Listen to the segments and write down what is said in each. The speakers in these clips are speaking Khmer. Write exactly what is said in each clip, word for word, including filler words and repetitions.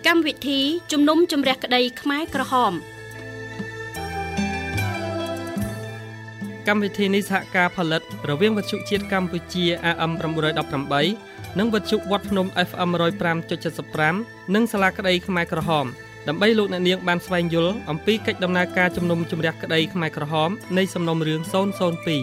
កម្មវិធីជំនុំជម្រះក្តីខ្មែរក្រហមកម្មវិធីនេះសហការផលិតរវាងវិទ្យុជាតិកម្ពុជា A M 918 និងវិទ្យុវត្តភ្នំ F M หนึ่งศูนย์ห้าจุดเจ็ดห้า និងសាលាក្តីខ្មែរក្រហមដើម្បីលោកអ្នកនាងបានស្វែងយល់អំពីកិច្ចដំណើរការជំនុំជម្រះក្តីខ្មែរក្រហមនៃសំណុំរឿងศูนย์ศูนย์สอง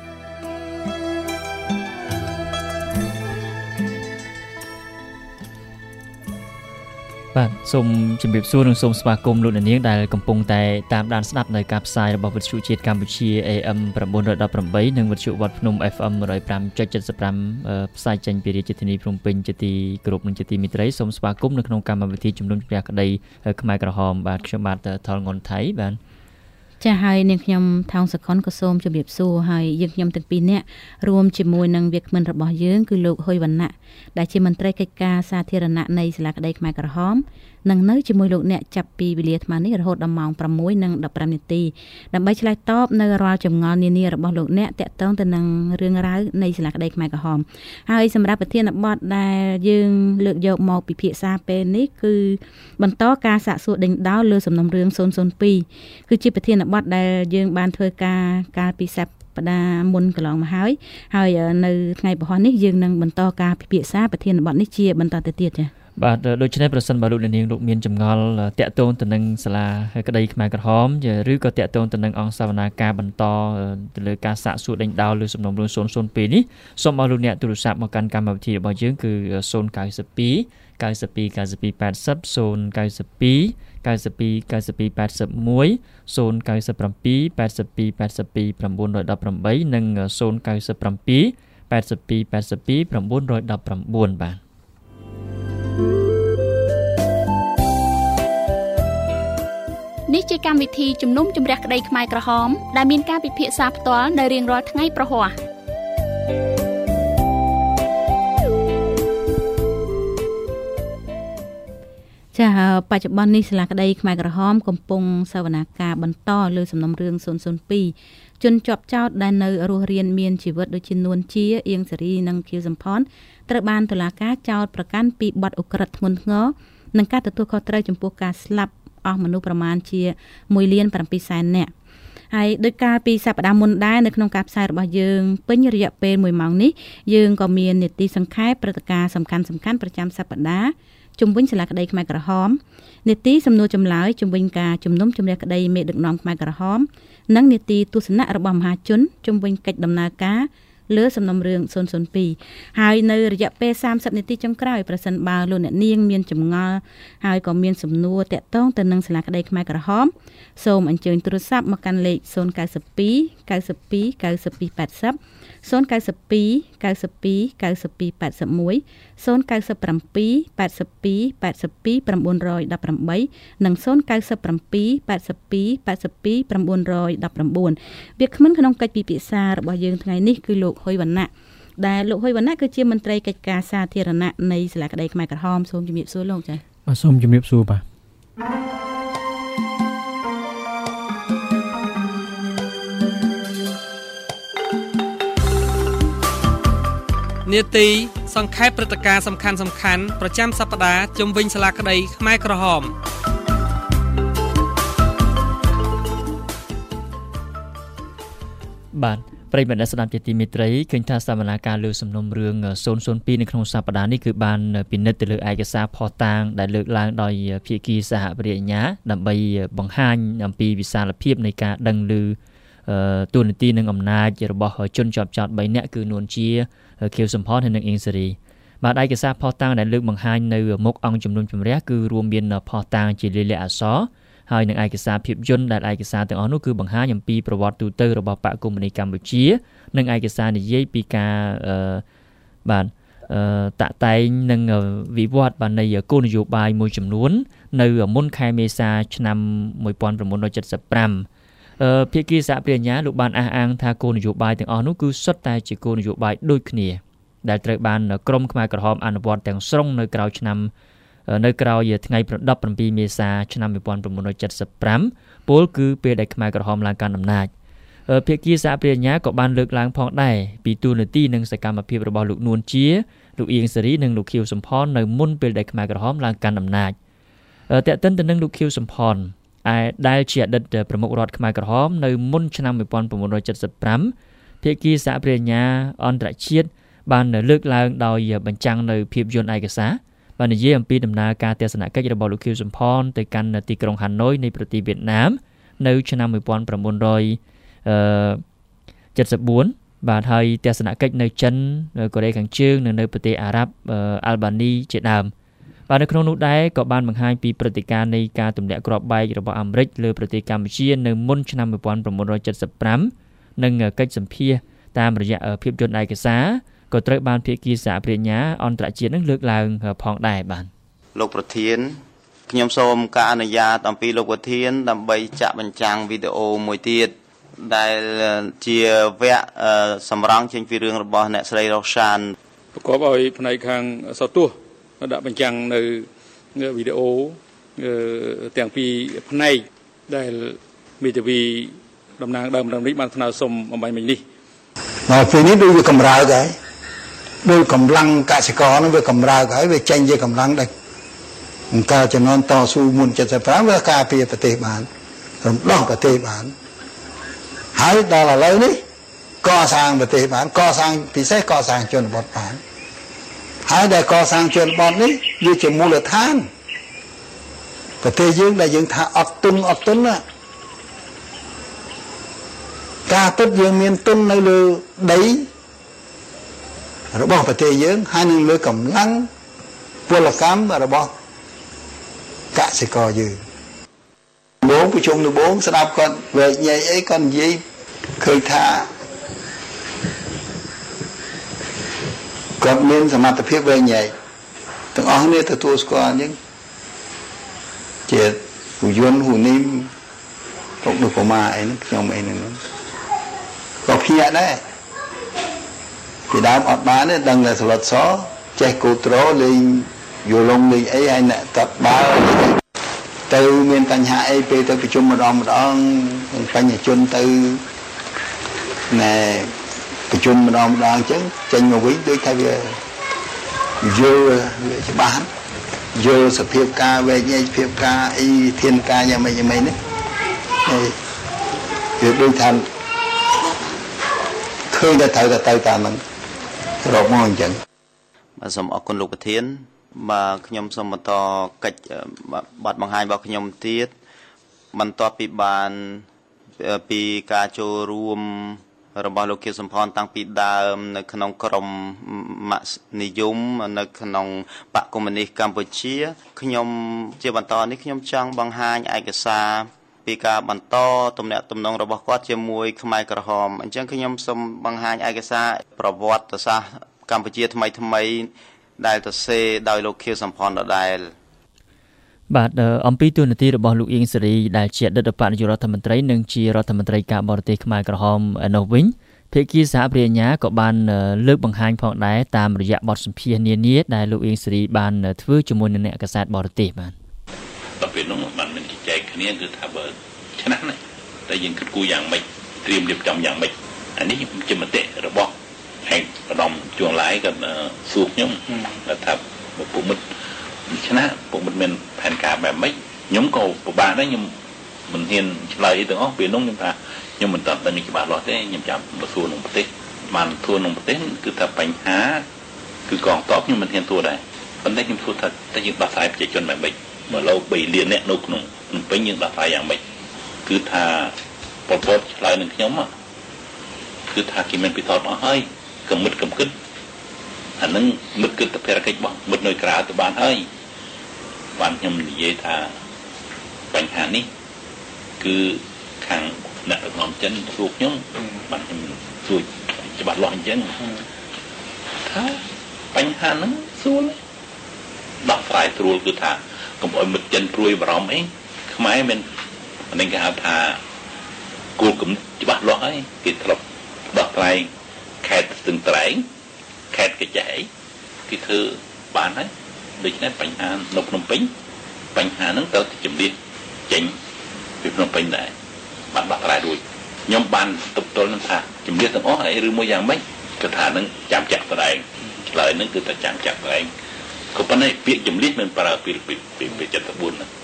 បាទសូមជម្រាបសួរនិងសូមស្វាគមន៍លោកអ្នកនាងដែលកំពុងតែតាមដានស្ដាប់នៅការផ្សាយរបស់វិទ្យុជាតិកម្ពុជា A M 918 និងវិទ្យុវត្តភ្នំ F M หนึ่งศูนย์ห้าจุดเจ็ดห้า ផ្សាយចេញពីរាជធានីភ្នំពេញជាទីគោរពនិងជាទីមេត្រីសូមស្វាគមន៍នៅក្នុងកម្មវិធីជំនុំជម្រះក្តីខ្មែរក្រហមបាទខ្ញុំបាទថលងុនថៃបាទចា៎ហើយនាងខ្ញុំថោងសខុនក៏សូមជម្រាបសួរហើយយើងខ្ញុំទាំងពីរនាក់រួមជាមួយនឹងវាគ្មិនរបស់យើងគឺលោកហ៊ុយវណ្ណៈដែលជាមន្ត្រីកិច្ចការសាធារណៈនៃសាលាក្តីខ្មែរក្រហមនឹងនៅជាមួយលោកអ្នកចាប់ពីវេលាអាត្មានេះរហូតដល់ម៉ោងប្រាំមួយនិងដប់ប្រាំនាទីដើម្បីឆ្លើយតបនៅរាល់ចម្ងល់នានារបស់លោកអ្នកតាក់ទងទៅនឹងរឿងរ៉ាវនៃសាលាក្តីខ្មែរក្រហមហើយសម្រាប់ប្រធានបទដែលយើងលើកយកមកពិភាក្សាពេលនេះគឺបន្តការសាកសួរដេញដោលលើសំណុំរឿងศูนย์ศูนย์สองគឺជាប្រធានបទដែលយើងបានធ្វើការកាលពីសប្តាហ៍មុនកន្លងមកហើយហើយនៅថ្ងៃពហុនេះយើងនឹងបន្តការពិភាក្សាប្រធានបទនេះជាបន្តទៅទៀតចា៎បាទដូច្នេះប្រសិនបើលោកនាងលោកមានចម្ងល់តាក់ទងទៅនឹងសាលាក្តីខ្មែរក្រហមឬក៏តាក់ទងទៅនឹងអង្គសវនាការបន្តទៅលើការសាកសួរដេញដោលលើសំណុំរឿងศูนย์ศูนย์สองនេះសូមឲ្យលោកអ្នកទូរស័ព្ទមកកាន់កម្មវិធីរបស់យើងគឺศูนย์ chín 2 9 2 9 9 2 8 0 ศูนย์ chín 2 92 92 81 ศูนย์ 9 7 82 82 82 918 និង ศูนย์ chín 7 82 82 82 919 បាទនេះជាកម្មវិធីជំនុំជម្រះក្តីខ្មែរក្រហមដែលមានការពិភាក្សាផ្ទាល់នៅរៀងរាល់ថ្ងៃប្រហ័សចាបច្ចុប្បន្ននេះសាលាក្តីខ្មែរក្រហមកំពុងសវនាការបន្តលើសំណុំរឿងศูนย์ศูนย์สองជនជាប់ចោទដែលនៅរស់រានមានជីវិតដូចជានួនជាអៀងសេរីនិងខៀវសំផនត្រូវបានតុលាការចោទប្រកាន់ពីបទឧក្រិដ្ឋធ្ងន់ធ្ងរនិងការទទួលខុសត្រូវចំពោះការស្លាប់អស់មនុស្សប្រមាណជាមួយលានប្រាំពីរសែននាក់ហើយដោយការពីសប្តាហ៍មុនដែរនៅក្នុងការផ្សាយរបស់យើងពេញរយៈពេលមួយម៉ោងនេះយើងក៏មាននីតិសង្ខេបព្រឹត្តិការណ៍សំខាន់សំខាន់ប្រចាំសប្តាហ៍ជំវិញសាលាក្តីខ្មែរក្រហមនីតិសំណួរចម្លើយជំវិញការជំនុំជម្រះក្តីមេដឹកនាំខ្មែរក្រហមនិងនីតិទស្សនៈរបស់មហាជនជំវិញកិច្ចដំណើរការលើសំណុំរឿងศูนย์ศูนย์สองហើយនៅរយៈពេលសាមសិបនាទីចុងក្រោយប្រសិនបើលោកអ្នកនាងមានចម្ងល់ហើយក៏មានសំណួរតាក់ទងទៅនឹងសាលាក្តីខ្មែរក្រហមសូមអញ្ជើញទូរស័ព្ទមកកាន់លេខศูนย์ chín 2 92 92 80 ศูนย์ chín 2 92 92 81 ศูนย์ chín 7 82 82 82 918 និង ศูนย์ chín 7 82 82 82 919 វាគ្មិនក្នុងកិច្ចពិភាក្សារបស់យើងថ្ងៃនេះគឺលោកហ៊ុយវណ្ណៈដែលលោកហ៊ុយវណ្ណៈគឺជាមន្ត្រីកិច្ចការសាធារណៈនៃសាលាក្តីខ្មែរក្រហមសូមជំរាបសួរលោកចា៎បាទសូមជំរាបសួរបាទនាទីសង្ខេបព្រឹត្តិការណ៍សំខាន់សំខាន់ប្រចាំសប្តាហ៍ជុំវិញសាលាក្តីខ្មែរក្រហមបាទប្រិយមិត្តអ្នកស្ដាប់ជាទីមេត្រីឃើញថាសវនាការលើសំណុំរឿងศูนย์ศูนย์สองនៅក្នុងសប្តាហ៍នេះគឺបានពិនិត្យទៅលើឯកសារភស្តុតាងដែលលើកឡើងដោយភាគីសហប្រញ្ញា ដើម្បីបង្ហាញអំពីវិសាលភាពនៃការដឹងឮទូនាទីនិងអំណាចរបស់ជនជាប់ចោទបីនាក់គឺនួនជាខៀវសំផនហើយនិងអៀងសេរីបាទឯកសារភស្តុតាងដែលលើកបង្ហាញនៅមុខអង្គជំនុំជម្រះគឺរួមមានភស្តុតាងជាលាយលក្ខណ៍អក្សរហើយនឹងឯកសារភាពយន្តដែលឯកសារទាំងអស់នោះគឺបង្ហាញអំពីប្រវត្តិទូទៅរបស់បកកុម្មុយនីសកម្ពុជានិងឯកសារនិយាយពីការបាទតាក់តែងនឹងវិវត្តនៃគោលនយោបាយមួយចំនួននៅមុនខែមេសាឆ្នាំmột nghìn chín trăm七十五ភាគីសហប្រញ្ញាលោកបានអះអាងថាគោលនយោបាយទាំងអស់នោះគឺសុទ្ធតែជាគោលនយោបាយដូចគ្នាដែលត្រូវបានក្រមខ្មែរក្រហមអនុវត្តទាំងស្រុងនៅក្រៅឆ្នាំនៅក្រៅថ្ងៃដប់ប្រាំពីរមេសាឆ្នាំmột nghìn chín trăm七十五ពលគឺពេលដែលខ្មែរក្រហមឡើងកាន់អំណាចភាគីសហប្រញ្ញាក៏បានលើកឡើងផងដែរពីទូនាទីនិងសកម្មភាពរបស់លោកនួនជាលោកអៀងសេរីនិងលោកខៀវសំផននៅមុនពេលដែលខ្មែរក្រហមឡើងកាន់អំណាចតេតិនទៅនឹងលោកខៀវសំផនដែលជាអតីតប្រមុខរដ្ឋខ្មែរក្រហមនៅមុនឆ្នាំnineteen seventy-fiveភាគីសហប្រញ្ញាអន្តរជាតិបានលើកឡើងដោយបញ្ចាំងនៅភាពយន្តឯកសារបាននិយាយអំពីដំណើរការទស្សនកិច្ចរបស់លោកខៀវសំផនទៅកាន់ទីក្រុងហាណូយនៃប្រទេសវៀតណាមនៅឆ្នាំnineteen seventy-fourបាទហើយទស្សនកិច្ចនៅចិនកូរ៉េខាងជើងនិងនៅប្រទេសអារ៉ាប់អាល់បានីជាដើមបាទនៅក្នុងនោះដែរក៏បានបង្ហាញពីព្រឹត្តិការណ៍នៃការទម្លាក់គ្រាប់បែករបស់អាមេរិកលើប្រទេសកម្ពុជានៅមុនឆ្នាំnineteen seventy-fiveនិងកិច្ចសម្ភាសតាមរយៈភាពយន្តឯកសារក៏ត្រូវបានភាគីសហប្រញ្ញាអន្តរជាតិនឹងលើកឡើងផងដែរបាទលោកប្រធានខ្ញុំសូមការអនុញ្ញាតអំពីលោកប្រធានដើម្បីចាក់បញ្ចាំងវីដេអូមួយទៀតដែលជាវគ្គសម្រង់ចេញពីរឿងរបស់អ្នកស្រីរ៉ូសានប្រកបដោយផ្នែកខាងសោតទស្សន៍ដាក់បញ្ចាំងនៅវីដេអូទាំងពីរផ្នែកដែលមេធាវីតំណាងដើមរំនេះបានថ្នើសុំអំបញ្ញមិញនេះមកពេលនេះដូចវាកម្រើកហើយដោយកម្លាំងកសិករនឹងវាកម្រើកហើយវាចេញជាកម្លាំងដែរអង្គការចំនួនតស៊ូមុនseventy-fiveវាការពារប្រទេសបានរំដោះប្រទេសបានហើយដល់ឥឡូវនេះកសាងប្រទេសបានកសាងពិសេសកសាងជនបទបានហើយដែលកសាងជនបទនេះវាជាមូលដ្ឋានប្រទេសយើងដែលយើងថាអត់ទុនអត់ទុនណាការពិតយើងមានទុននៅលើដីរបស់ប្រទេសយើងហើយនឹងលើកម្លាំងពលកម្មរបស់កសិករយើងបងប្រជុំនៅបងស្ដាប់គាត់វែកញែកអីគាត់និយាយឃើញថាគាត់មានសមត្ថភាពវែងញែកទាំងអស់គ្នាទទួលស្គាល់អញ្ចឹងជាហ៊ូយន់ហ៊ូនីមពុកនោះកុមារអីហ្នឹងខ្ញុំអីហ្នឹងក៏ភ្ញាក់ដែរពីដើមអត់បានទេដឹងតែស្លុតសចេះគូត្រូលេងយូឡុងលេងអីហើយអ្នកតាត់បាល់ទៅមានបញ្ហាអីពេលទៅប្រជុំម្ដងម្ដងបញ្ញជនទៅណែប្រជុំម្ដងម្ដងអញ្ចឹងចេញមកវិញដូចថាវាយល់វាច្បាស់យល់សភាពការវែកញែកសភាពការអីធានការយ៉ាងម៉េចយ៉ាងម៉េចនេះហើយវាដូចថាឃើញតែត្រូវតែទៅតាមហ្នឹងរកមកអញ្ចឹងបាទសូមអរគុណលោកប្រធានបាទខ្ញុំសូមបន្តកិច្ចបទបង្ហាញរបស់ខ្ញុំទៀតបន្ទាប់ពីបានពីការចូលរួមរបស់លោកខៀវសំផនតាំងពីដើមនៅក្នុងក្រមម៉ាក់និយមនៅក្នុងបកកុម្មុយនីសកម្ពុជាខ្ញុំជាបន្តនេះខ្ញុំចង់បង្ហាញឯកសារពីការបន្តទំនាក់ទំនងរបស់គាត់ជាមួយខ្មែរក្រហមអញ្ចឹងខ្ញុំសូមបង្ហាញឯកសារប្រវត្តិសាស្ត្រកម្ពុជាថ្មីថ្មីដែលទៅសេដោយលោកខៀវសំផនដដែលបាទអំពីទូនាទីរបស់លោកអៀងសេរីដែលជាអតីតបនាយករដ្ឋមន្ត្រីនិងជារដ្ឋមន្ត្រីការបរទេសខ្មែរក្រហមនោះវិញភាគីសហប្រញ្ញាក៏បានលើកបង្ហាញផងដែរតាមរយៈបទសម្ភាសន៍នានាដែលលោកអៀងសេរីបានធ្វើជាមួយនឹងអ្នកកាសែតបរទេសបាទដល់ពេលនោះបានមានចែកគ្នាគឺថាបើឆ្នះណាតែយើងគិតគូរយ៉ាងម៉េចត្រៀមរៀបចំយ៉ាងម៉េចអានេះជាមតិរបស់ឯកឧត្តមជួងឡាយក៏សួរខ្ញុំថាពុមិត្តឆ្នះពុមិត្តមានផែនការបែបម៉េចខ្ញុំក៏ពិបាកដែរខ្ញុំមិនហ៊ានឆ្លើយអីទាំងអស់ពេលនោះខ្ញុំថាខ្ញុំមិនតាន់ដឹងច្បាស់លាស់ទេខ្ញុំចាំទៅសួរក្នុងប្រទេសបានសួរក្នុងប្រទេសគឺថាបញ្ហាគឺកងទ័ពខ្ញុំមិនហ៊ានសួរដែរប៉ុន្តែខ្ញុំសួរថាតើយើងដោះស្រាយប្រជាជនបែបម៉េចបើលោកបីលានអ្នកនៅក្នុងភ្នំពេញយើងដោះស្រាយយ៉ាងម៉េចគឺថាប៉ុលពតឆ្លើយនឹងខ្ញុំគឺថាគេមានពិសោធន៍អស់ហើយកំមិតកំគិតអានឹងមិត្តគិតទៅភារកិច្ចរបស់មិត្តនៅក្រៅទៅបានហើយបានខ្ញុំនិយាយថាបញ្ហានេះគឺខាងអ្នកដឹកនាំចិនសួរខ្ញុំបានខ្ញុំសួរច្បាស់លាស់អញ្ចឹងថាបញ្ហាហ្នឹងសួរដោះស្រាយស្រួលគឺថាកុំឲ្យមិត្តចិនព្រួយបារម្ភអីខ្មែរមានអានេះគេហៅថាគោលគំនិតច្បាស់លាស់ហើយគេធ្លាប់ដោះស្រាយខេត្តស្ទឹងត្រែងខេត្តកញ្ចែគេធ្វើបានហើយដូច្នេះបញ្ហានៅភ្នំពេញបញ្ហាហ្នឹងត្រូវតែជំរាបចេញពីភ្នំពេញដែរបានដោះស្រាយរួចខ្ញុំបានទប់ទល់នឹងថាជំរាបទាំងអស់ហើយឬមួយយ៉ាងម៉េចគឺថានឹងចាំចាក់ស្ដែងឆ្លើយហ្នឹងគឺតែចាំចាក់ស្ដែងក៏ប៉ុន្តែពាក្យជំរាបមិនប្រើពីពីពីseventy-fourហ្នឹង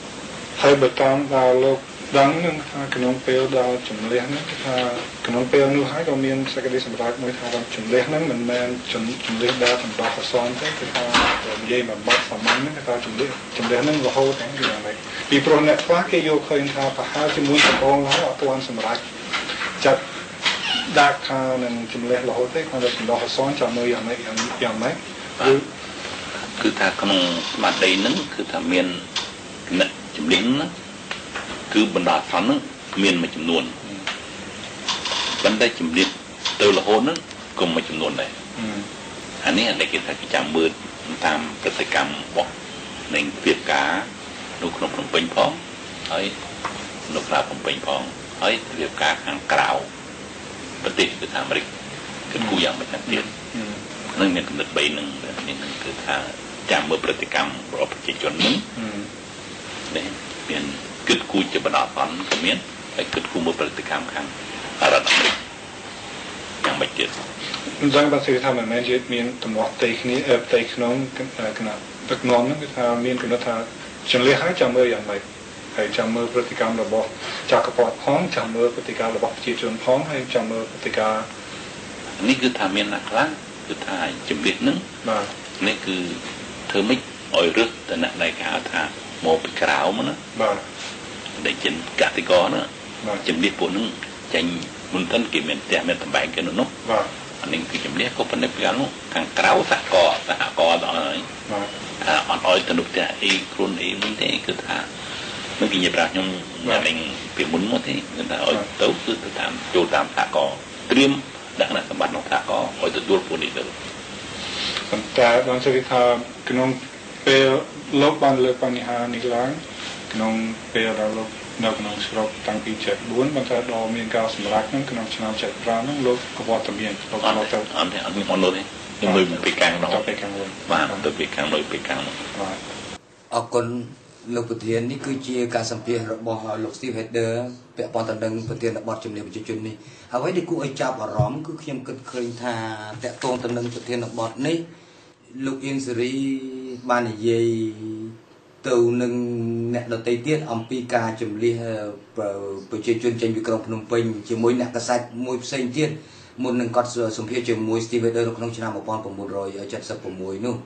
ហើយបើតាមដល់លោកដឹងនឹងថាក្នុងពេលដល់ចម្លៀសហ្នឹងថាក្នុងពេលនោះហើយក៏មានសេចក្តីសម្រេចមួយថាចម្លៀសហ្នឹងមិនមែនចម្លៀសដែលសម្រាប់អសនទេគឺថានិយាយមកបាត់សាមញ្ញហ្នឹងគឺថាចម្លៀសចម្លៀសហ្នឹងរហូតហ្នឹងគឺយ៉ាងម៉េចពីព្រោះអ្នកខ្លះគេយកឃើញថាប្រហែលជាមួយដំបងហើយអត់ទាន់សម្រេចចាត់ដាក់ថានឹងចម្លៀសរហូតទេគាត់ទៅសម្ដៅអសនចាំមើលយ៉ាងម៉េចយ៉ាងម៉េចគឺគឺថាក្នុងស្មារតីហ្នឹងគឺថាមានអ្នកចម្លៀសហ្នឹងគឺបណ្ដាខណ្ឌហ្នឹងមានមួយចំនួនប៉ុន្តែចម្លៀសទៅរហូតហ្នឹងក៏មួយចំនួនដែរអានេះដែលគេថាគេចាំមើលតាមប្រតិកម្មរបស់នៃវិទ្យាការនៅក្នុងភ្នំពេញផងហើយនៅក្រៅភ្នំពេញផងហើយវិទ្យាការខាងក្រៅប្រទេសគឺថាអាមេរិកគឺគូយ៉ាងមិនទៀតនឹងមានកំណត់បីនឹងនេះគឺថាចាំមើលប្រតិកម្មរបស់ប្រជាជនហ្នឹងនេះមានគិតគូរជាបណ្ដាអន្តក៏មានហើយគិតគូរមើលប្រតិកម្មខាងរដ្ឋអាមេរិកយ៉ាងមិនទៀតអញ្ចឹងបើសិនថាមិនមែនជាមានទំនាស់ផ្ទៃគ្នាផ្ទៃក្នុងគណៈទឹកនំហ្នឹងគឺថាមានកំណត់ថាចម្លៀសហើយចាំមើលយ៉ាងម៉េចហើយចាំមើលប្រតិកម្មរបស់ចក្រពត្តិផងចាំមើលប្រតិកម្មរបស់ប្រជាជនផងហើយចាំមើលប្រតិកម្មនេះគឺថាមានអ្នកខ្លះគឺថាចម្លៀសហ្នឹងបាទនេះគឺធ្វើម៉េចឲ្យរឹសតអ្នកដែលគេហៅថាមកពីក្រៅមកណាបាទដែលជាកតិកោណាចម្លៀសពួកហ្នឹងចាញ់មុនទៅគេមានផ្ទះមានតំបែងគេនោះបាទអានេះគឺចម្លៀសក៏ប៉ុន្តែពីនោះខាងក្រៅសហគមន៍សហគមន៍ដល់ហើយបាទថាអត់ឲ្យទៅនោះផ្ទះអីខ្លួនអីមិនទេគឺថាមិនគេនិយាយប្រាប់ខ្ញុំយ៉ាងពីមុនមកទេគឺថាឲ្យទៅគឺទៅតាមចូលតាមសហគមន៍ត្រៀមដាក់នៅសម្បត្តិក្នុងសហគមន៍ឲ្យទទួលពួកនេះទៅប៉ុន្តែបានជឿថាក្នុងពេលលោកបានលើកបញ្ហានេះឡើងក្នុងពេលដែលលោកនៅក្នុងស្រុកតាំងពីเจ็ดสิบสี่បន្តែដល់មានការសម្រេចហ្នឹងក្នុងឆ្នាំเจ็ดสิบห้าហ្នឹងលោកក៏វត្តមានលោកអត់ទៅអត់ទេអត់មានអនុទេខ្ញុំលើពីកាំងនោះទៅពីកាំងនោះបាទទៅពីកាំងនោះពីកាំងនោះបាទអរគុណលោកប្រធាននេះគឺជាការសម្ភាសរបស់លោក Steve Header ពាក់ព័ន្ធទៅនឹងប្រធានបទជំនាញប្រជាជននេះអ្វីដែលគួរឲ្យចាប់អារម្មណ៍គឺខ្ញុំគិតឃើញថាតកតងទៅនឹងប្រធានបទនេះលោកអៀងសេរីបាននិយាយទៅនឹងអ្នកដទៃទៀតអំពីការជំលះប្រជាជនចេញពីក្រុងភ្នំពេញជាមួយអ្នកកាសែតមួយផ្សេងទៀតមុននឹងគាត់សម្ភាសជាមួយ Steve Header នៅក្នុងឆ្នាំnineteen seventy-sixនោះ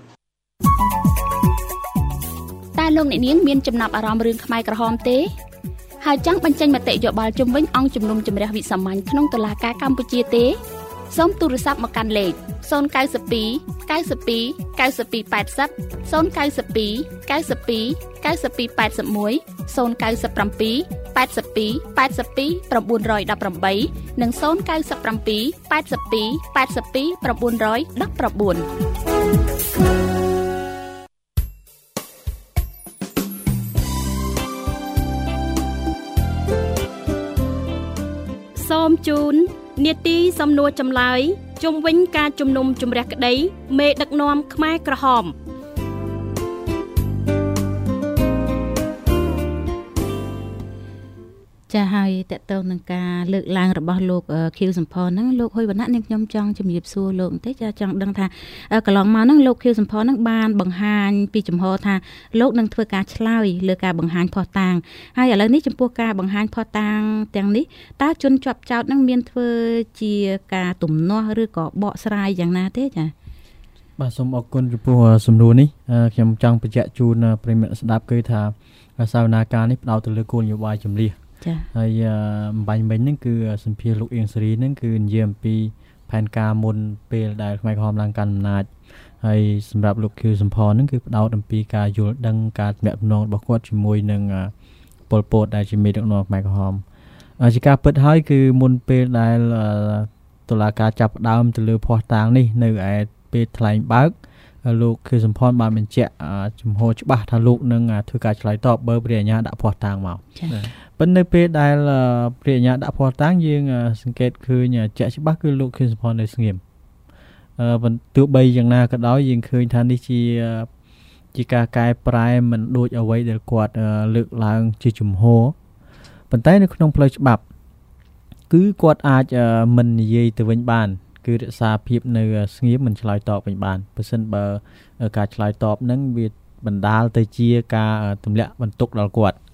តែលោកអ្នកនាងមានចំណាប់អារម្មណ៍រឿងខ្មែរក្រហមទេហើយចង់បញ្ចេញមតិយោបល់ជំវិញអង្គជំនុំជម្រះវិសាមញ្ញក្នុងតុលាការកម្ពុជាទេសូមទូរស័ព្ទមកកាន់លេខzero nine two ninety-two ninety-two ninety-two eighty zero nine two ninety-two ninety-two ninety-two eighty-one zero nine seven seven eighty-two eighty-two nine one eightនិងzero nine seven eighty-two eighty-two nine one nineសូមជូននាទីសំណួរចម្លើយជុំវិញការជំនុំជម្រះក្តីមេដឹកនាំខ្មែរក្រហមចាហើយតកតងនឹងការលើកឡើងរបស់លោកខៀវសំផនហ្នឹងលោកហ៊ុយវណ្ណៈនាងខ្ញុំចង់ជំរាបសួរលោកបន្តិចចាចង់ដឹងថាកន្លងមកហ្នឹងលោកខៀវសំផនហ្នឹងបានបង្ហាញពីចំហថាលោកនឹងធ្វើការឆ្លើយលើការបង្ហាញភស្តុតាងហើយឥឡូវនេះចំពោះការបង្ហាញភស្តុតាងទាំងនេះតើជនជាប់ចោទហ្នឹងមានធ្វើជាការទំនាស់ឬក៏បកស្រាយយ៉ាងណាទេចាបាទសូមអរគុណចំពោះសំណួរនេះខ្ញុំចង់បញ្ជាក់ជូនប្រិយមិត្តស្ដាប់គឺថាសវនាការនេះផ្ដោតទៅលើគោលនយោបាយចម្លៀសហើយអំបញ្ញមិញហ្នឹងគឺសម្ភារលោកអៀងសេរីហ្នឹងគឺនិយាយអំពីផែនការមុនពេលដែលខ្មែរក្រហមឡើងកាន់អំណាចហើយសម្រាប់លោកខៀវសំផនហ្នឹងគឺផ្ដោតអំពីការយល់ដឹងការទំនាក់ទំនងរបស់គាត់ជាមួយនឹងប៉ុលពតដែលជាមេដឹកនាំខ្មែរក្រហមជាការពិតហើយគឺមុនពេលដែលតុលាការចាប់ផ្ដើមទៅលើភស្តុតាងនេះនៅឯពេលថ្លែងបើកលោកខៀវសំផនបានបញ្ជាក់ចំហច្បាស់ថាលោកនឹងធ្វើការឆ្លើយតបបើព្រះអាជ្ញាដាក់ភស្តុតាងមកប៉ុន្តែនៅពេលដែលព្រះអាជ្ញាដាក់ភស្តុតាងយើងសង្កេតឃើញជាក់ច្បាស់គឺលោកខៀវសំផននៅស្ងៀមអឺប៉ុន្តែទោះបីយ៉ាងណាក៏ដោយយើងឃើញថានេះជាជាការកែប្រែមិនដូចអ្វីដែលគាត់លើកឡើងជាជំហរប៉ុន្តែនៅក្នុងផ្លូវច្បាប់គឺគាត់អាចមិននិយាយទៅវិញបានគឺរក្សាភាពនៅស្ងៀមមិនឆ្លើយតបវិញបានបើសិនបើការឆ្លើយតបហ្នឹងវាបណ្ដាលទៅជាការទម្លាក់បន្ទុកដល់គាត់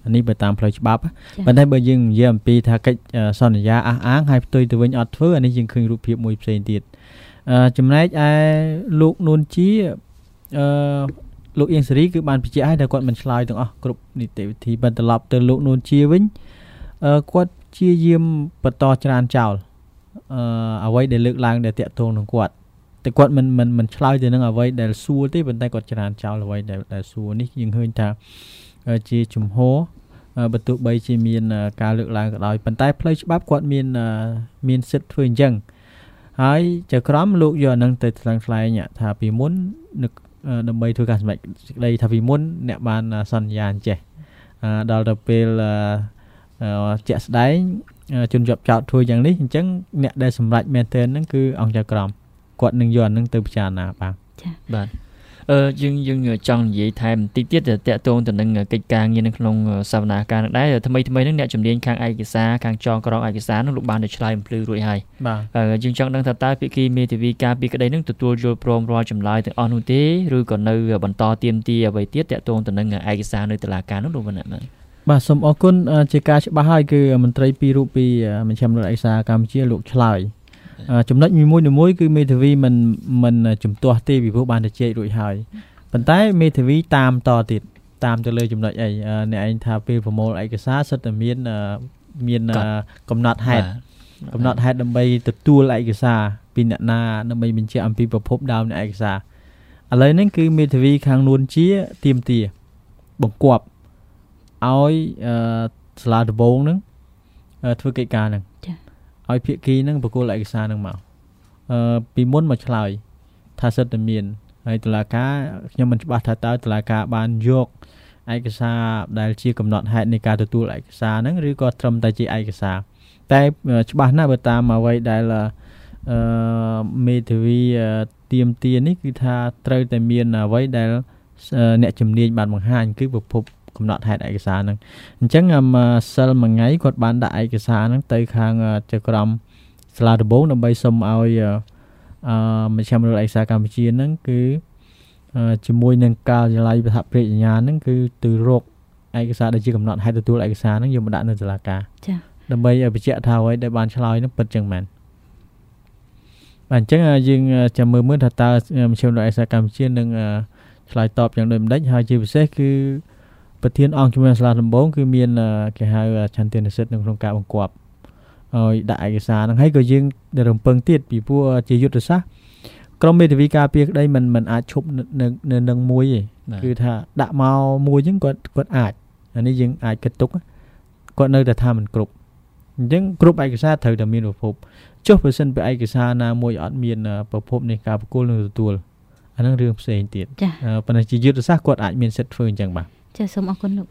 អានេះបើតាមផ្លូវច្បាប់ប៉ុន្តែបើយើងនិយាយអំពីថាកិច្ចសន្យាអះអាងហើយផ្ទុយទៅវិញអត់ធ្វើអានេះយើងឃើញរូបភាពមួយផ្សេងទៀតអឺចំណែកឯលោកនួនជាអឺលោកអៀងសេរីគឺបានបញ្ជាក់ឲ្យតែគាត់មិនឆ្លើយទាំងអស់គ្រប់នីតិវិធីបន្ត្រឡប់ទៅលោកនួនជាវិញអឺគាត់ជាយាមបន្តច្រានចោលអឺអ្វីដែលលើកឡើងដែលតាក់ទងនឹងគាត់តែគាត់មិនមិនមិនឆ្លើយទៅនឹងអ្វីដែលសួរទេប៉ុន្តែគាត់ច្រានចោលអ្វីដែលដែលសួរនេះយើងឃើញថាជាជំហរបើទោះបីជាមានការលើកឡើងក៏ដោយប៉ុន្តែផ្លូវច្បាប់គាត់មានមានសិទ្ធិធ្វើអញ្ចឹងហើយចៅក្រមលោកយកអានឹងទៅថ្លែងថ្លែងថាពីមុនដើម្បីធ្វើការសម្រេចសេចក្តីថាពីមុនអ្នកបានសន្យាអញ្ចេះដល់ទៅពេលជាក់ស្ដែងជនជាប់ចោទធ្វើយ៉ាងនេះអញ្ចឹងអ្នកដែលសម្រេចមែនទែនហ្នឹងគឺអង្គចៅក្រមគាត់នឹងយកអានឹងទៅពិចារណាបាទចា៎បាទអឺយើងយើងចង់និយាយថែមបន្តិចទៀតទៅតាក់ទងទៅនឹងកិច្ចការងារនៅក្នុងសវនាការនឹងដែរថ្មីថ្មីហ្នឹងអ្នកជំនាញខាងឯកសារខាងចងក្រងឯកសារហ្នឹងលោកបានទៅឆ្លើយបំភ្លឺរួចហើយបាទយើងចង់ដឹងថាតើភាគីមេធាវីការពីក្តីហ្នឹងទទួលយល់ព្រមរាល់ចម្លើយទាំងអស់នោះទេឬក៏នៅបន្តទៀមទាអ្វីទៀតតាក់ទងទៅនឹងឯកសារនៅតុលាការនោះលោកវណ្ណៈបាទបាទសូមអរគុណជាការច្បាស់ហើយគឺមន្ត្រីពីររូបពីមជ្ឈមណ្ឌលឯកសារកម្ពុជាលោកឆ្លើយចំណុចមួយមួយគឺមេធាវីមិនមិនជំទាស់ទេពីព្រោះបានទៅជែករួចហើយប៉ុន្តែមេធាវីតាមតទៀតតាមទៅលើចំណុចអីអ្នកឯងថាពេលប្រមូលឯកសារសិតតែមានមានកំណត់ហេតុកំណត់ហេតុដើម្បីទទួលឯកសារពីអ្នកណាដើម្បីបញ្ជាក់អំពីប្រភពដើមនៃឯកសារឥឡូវនេះគឺមេធាវីខាងនួនជាទៀមទាបង្គាប់ឲ្យសាលាដំបងនឹងធ្វើកិច្ចការហ្នឹងឲ្យភាគីហ្នឹងបកគលឯកសារហ្នឹងមកអឺពីមុនមកឆ្លើយថាសិតតែមានហើយតុលាការខ្ញុំមិនច្បាស់ថាតើតុលាការបានយកឯកសារដែលជាកំណត់ហេតុនៃការទទួលឯកសារហ្នឹងឬក៏ត្រឹមតែជាឯកសារតែច្បាស់ណាស់បើតាមអ្វីដែលអឺមេធាវីទៀមទានេះគឺថាត្រូវតែមានអ្វីដែលអ្នកជំនាញបានបង្ហាញគឺប្រភពកំណត់ហេតុឯកសារហ្នឹងអញ្ចឹងសិលមួយថ្ងៃគាត់បានដាក់ឯកសារហ្នឹងទៅខាងចៅក្រមសាលាដំបងដើម្បីសុំឲ្យអឺមជ្ឈមណ្ឌលឯកសារកម្ពុជាហ្នឹងគឺជាមួយនឹងការិយាល័យប្រថាប់ព្រះញ្ញាហ្នឹងគឺទៅរកឯកសារដែលជាកំណត់ហេតុទទួលឯកសារហ្នឹងយកមកដាក់នៅតុលាការចា៎ដើម្បីឲ្យបញ្ជាក់ថាអ្វីដែលបានឆ្លើយហ្នឹងពិតចឹងមែនបាទអញ្ចឹងយើងចាំមើលមើលថាតើមជ្ឈមណ្ឌលឯកសារកម្ពុជានឹងឆ្លើយតបយ៉ាងដូចម្ដេចហើយជាពិសេសគឺប្រធានអង្គជំនាញសាលាដំបងគឺមានគេហៅឆន្ទៈនិស្សិតនៅក្នុងការបង្គាប់ឲ្យដាក់ឯកសារហ្នឹងហើយក៏យើងរំពឹងទៀតពីព្រោះជាយុទ្ធសាស្ត្រក្រុមមេធាវីការពារក្តីមិនមិនអាចឈប់នៅនៅនឹងមួយទេគឺថាដាក់មកមួយអញ្ចឹងគាត់គាត់អាចអានេះយើងអាចគិតទុកគាត់នៅតែថាមិនគ្រប់អញ្ចឹងគ្រប់ឯកសារត្រូវតែមានប្រភពចុះបើសិនបើឯកសារណាមួយអត់មានប្រភពនៃការប្រគល់និងទទួលអាហ្នឹងរឿងផ្សេងទៀតប៉ុន្តែជាយុទ្ធសាស្ត្រគាត់អាចមានសិទ្ធិធ្វើអញ្ចឹងបាទចាសូមអរគុណលោក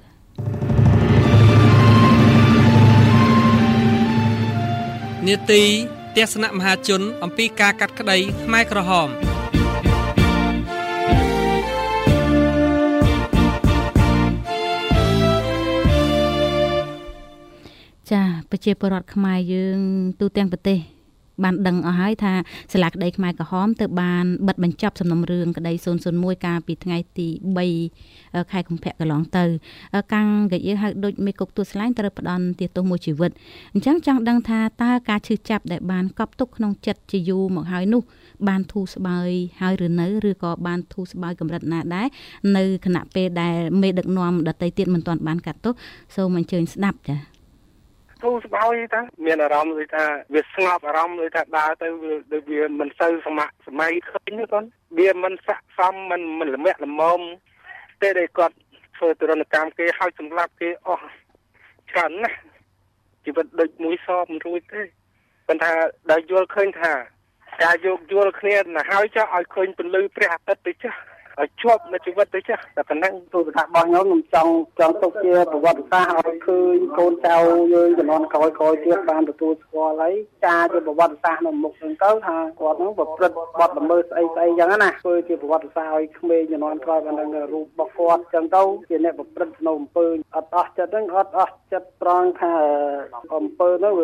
នាទីទស្សនៈមហាជនអំពីការកាត់ក្តីខ្មែរក្រហមចាប្រជាពលរដ្ឋខ្មែរយើងទូទាំងប្រទេសបានដឹងអស់ហើយថាសាលាក្តីខ្មែរក្រហមទៅបានបិទបញ្ចប់សំណុំរឿងក្តីศูนย์ศูนย์មួយកាលពីថ្ងៃទីបីខែកុម្ភៈកន្លងទៅកាំងកាយហៅដូចមេគុកទួលស្លែងត្រូវផ្ដន់ទាទោសមួយជីវិតអញ្ចឹងចង់ដឹងថាតើការឈឺចាប់ដែលបានកប់ទុកក្នុងចិត្តជាយូរមកហើយនោះបានធូរស្បើយហើយឬនៅឬក៏បានធូរស្បើយកម្រិតណាដែរនៅគណៈពេលដែលមេដឹកនាំដតីទៀតមិនទាន់បានកាត់ទោសសូមអញ្ជើញស្ដាប់ចាធូរស្បើយតាមានអារម្មណ៍ដូចថាវាស្ងប់អារម្មណ៍ដូចថាដើរទៅដូចវាមិនសូវសម័យសម័យឃើញទេគាត់វាមិនស័ក្តិសមមិនមិនល្មាក់ល្មមតែដែលគាត់ធ្វើទរណកម្មគេឲ្យសម្លាប់គេអស់ច្រើនណាស់ជីវិតដូចមួយសពមិនរួចទេប៉ុន្តែដែលយល់ឃើញថាការយោគយល់គ្នាណាហើយចាស់ឲ្យឃើញពន្លឺព្រះអាទិត្យទៅចាស់ឲ្យជាប់នៅជីវិតទៅចាស់តែប៉ុណ្ណឹងទូរទស្សន៍របស់ខ្ញុំខ្ញុំចង់ចង់ទុកជាប្រវត្តិសាស្ត្រឲ្យឃើញកូនចៅយើងជំនាន់ក្រោយក្រោយទៀតបានទទួលស្គាល់ហើយចាជាប្រវត្តិសាស្ត្រនៅមុខហ្នឹងទៅថាគាត់ហ្នឹងប្រព្រឹត្តបទល្មើសស្អីស្អីចឹងណាធ្វើជាប្រវត្តិសាស្ត្រឲ្យក្មេងជំនាន់ក្រោយបានដឹងរូបរបស់គាត់ចឹងទៅជាអ្នកប្រព្រឹត្តនៅអំពើអត់អស់ចិត្តហ្នឹងអត់អស់ចិត្តត្រង់ថាអំពើហ្នឹងវាប